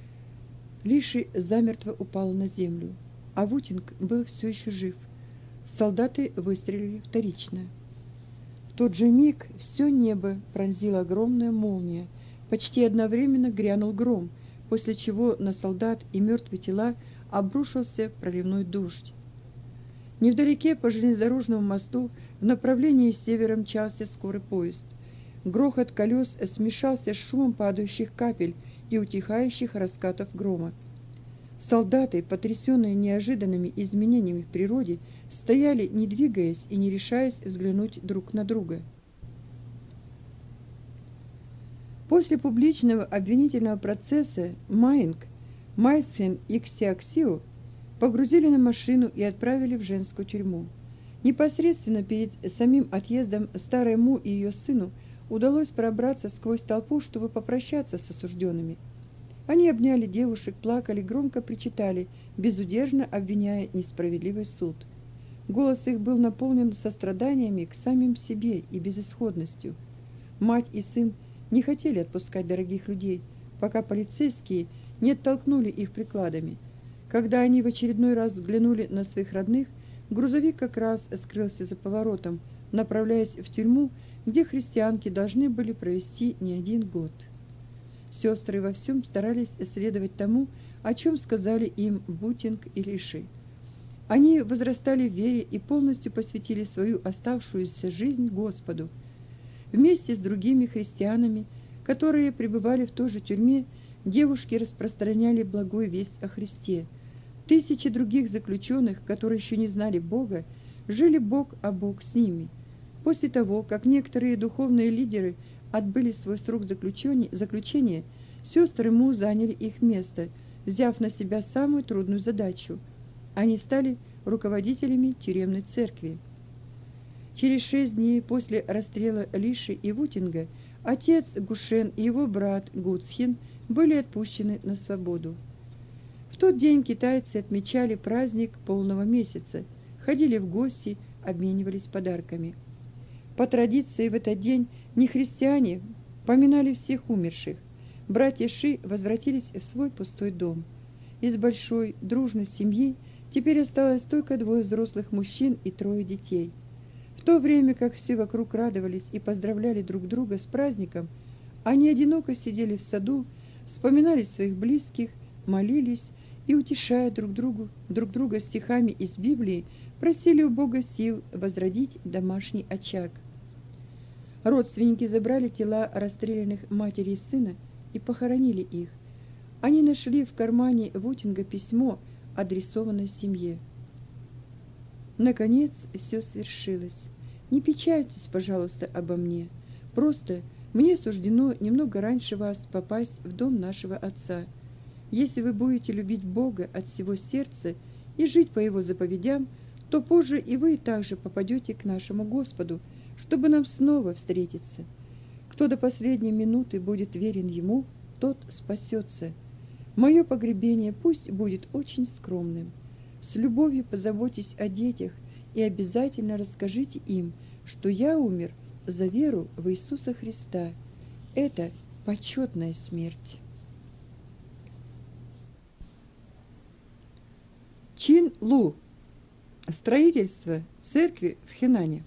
Лиши замертво упал на землю, а Вутинг был все еще жив. Солдаты выстрелили вторично. В тот же миг все небо пронзила огромная молния. Почти одновременно грянул гром, после чего на солдат и мертвые тела обрушился проливной дождь. Невдалеке по железнодорожному мосту в направлении севера мчался скорый поезд. Грохот колес смешался с шумом падающих капель и утихающих раскатов грома. Солдаты, потрясенные неожиданными изменениями в природе, стояли, не двигаясь и не решаясь взглянуть друг на друга. После публичного обвинительного процесса Майнг, Майсен и Ксиаксио погрузили на машину и отправили в женскую тюрьму. Непосредственно перед самим отъездом старой Му и ее сыну удалось пробраться сквозь толпу, чтобы попрощаться с осужденными. Они обняли девушек, плакали, громко причитали, безудержно обвиняя несправедливый суд. Голос их был наполнен состраданиями к самим себе и безысходностью. Мать и сын не хотели отпускать дорогих людей, пока полицейские не оттолкнули их прикладами. Когда они в очередной раз взглянули на своих родных, грузовик как раз скрылся за поворотом, направляясь в тюрьму, где христианки должны были провести не один год. Сестры во всем старались следовать тому, о чем сказали им Бутинг и Лиши. Они возрастали в вере и полностью посвятили свою оставшуюся жизнь Господу. Вместе с другими христианами, которые пребывали в той же тюрьме, девушки распространяли благую весть о Христе. Тысячи других заключенных, которые еще не знали Бога, жили бок о бок с ними. После того, как некоторые духовные лидеры отбыли свой срок заключения, сестры Му заняли их место, взяв на себя самую трудную задачу. Они стали руководителями тюремной церкви. Через шесть дней после расстрела Лиши и Вутинга отец Гушен и его брат Гуцхин были отпущены на свободу. В тот день китайцы отмечали праздник полного месяца, ходили в гости, обменивались подарками. По традиции в этот день нехристиане поминали всех умерших. Братья Ши возвратились в свой пустой дом. Из большой дружной семьи теперь осталось только двое взрослых мужчин и трое детей. В то время как все вокруг радовались и поздравляли друг друга с праздником, они одиноко сидели в саду, вспоминали своих близких, молились и, утешая друг другу, друг друга стихами из Библии, просили у Бога сил возродить домашний очаг. Родственники забрали тела расстрелянных матери и сына и похоронили их. Они нашли в кармане Вутинга письмо, адресованное семье. Наконец все свершилось. Не печальтесь, пожалуйста, обо мне. Просто мне суждено немного раньше вас попасть в дом нашего Отца. Если вы будете любить Бога от всего сердца и жить по Его заповедям, то позже и вы также попадете к нашему Господу, чтобы нам снова встретиться. Кто до последней минуты будет верен Ему, тот спасется. Мое погребение пусть будет очень скромным. С любовью позаботьтесь о детях и обязательно расскажите им, что я умер за веру в Иисуса Христа. Это почетная смерть. Чин Лу. Строительство церкви в Хэнане.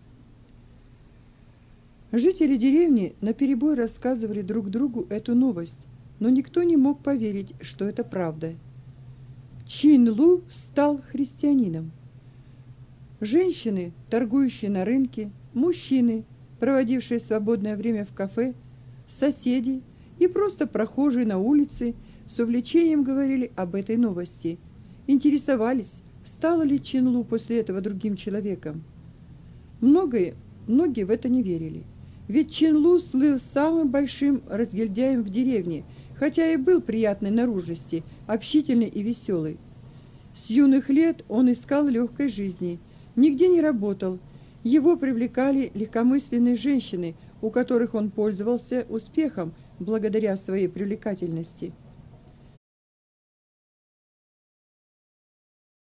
Жители деревни наперебой рассказывали друг другу эту новость, но никто не мог поверить, что это правда. Чин Лу стал христианином. Женщины, торгующие на рынке, мужчины, проводившие свободное время в кафе, соседи и просто прохожие на улице с увлечением говорили об этой новости. Интересовались, стало ли Чин Лу после этого другим человеком. Многие, многие в это не верили. Ведь Чин Лу слыл самым большим разгильдяем в деревне, хотя и был приятной наружности, общительный и веселый. С юных лет он искал легкой жизни, нигде не работал. Его привлекали легкомысленные женщины, у которых он пользовался успехом благодаря своей привлекательности.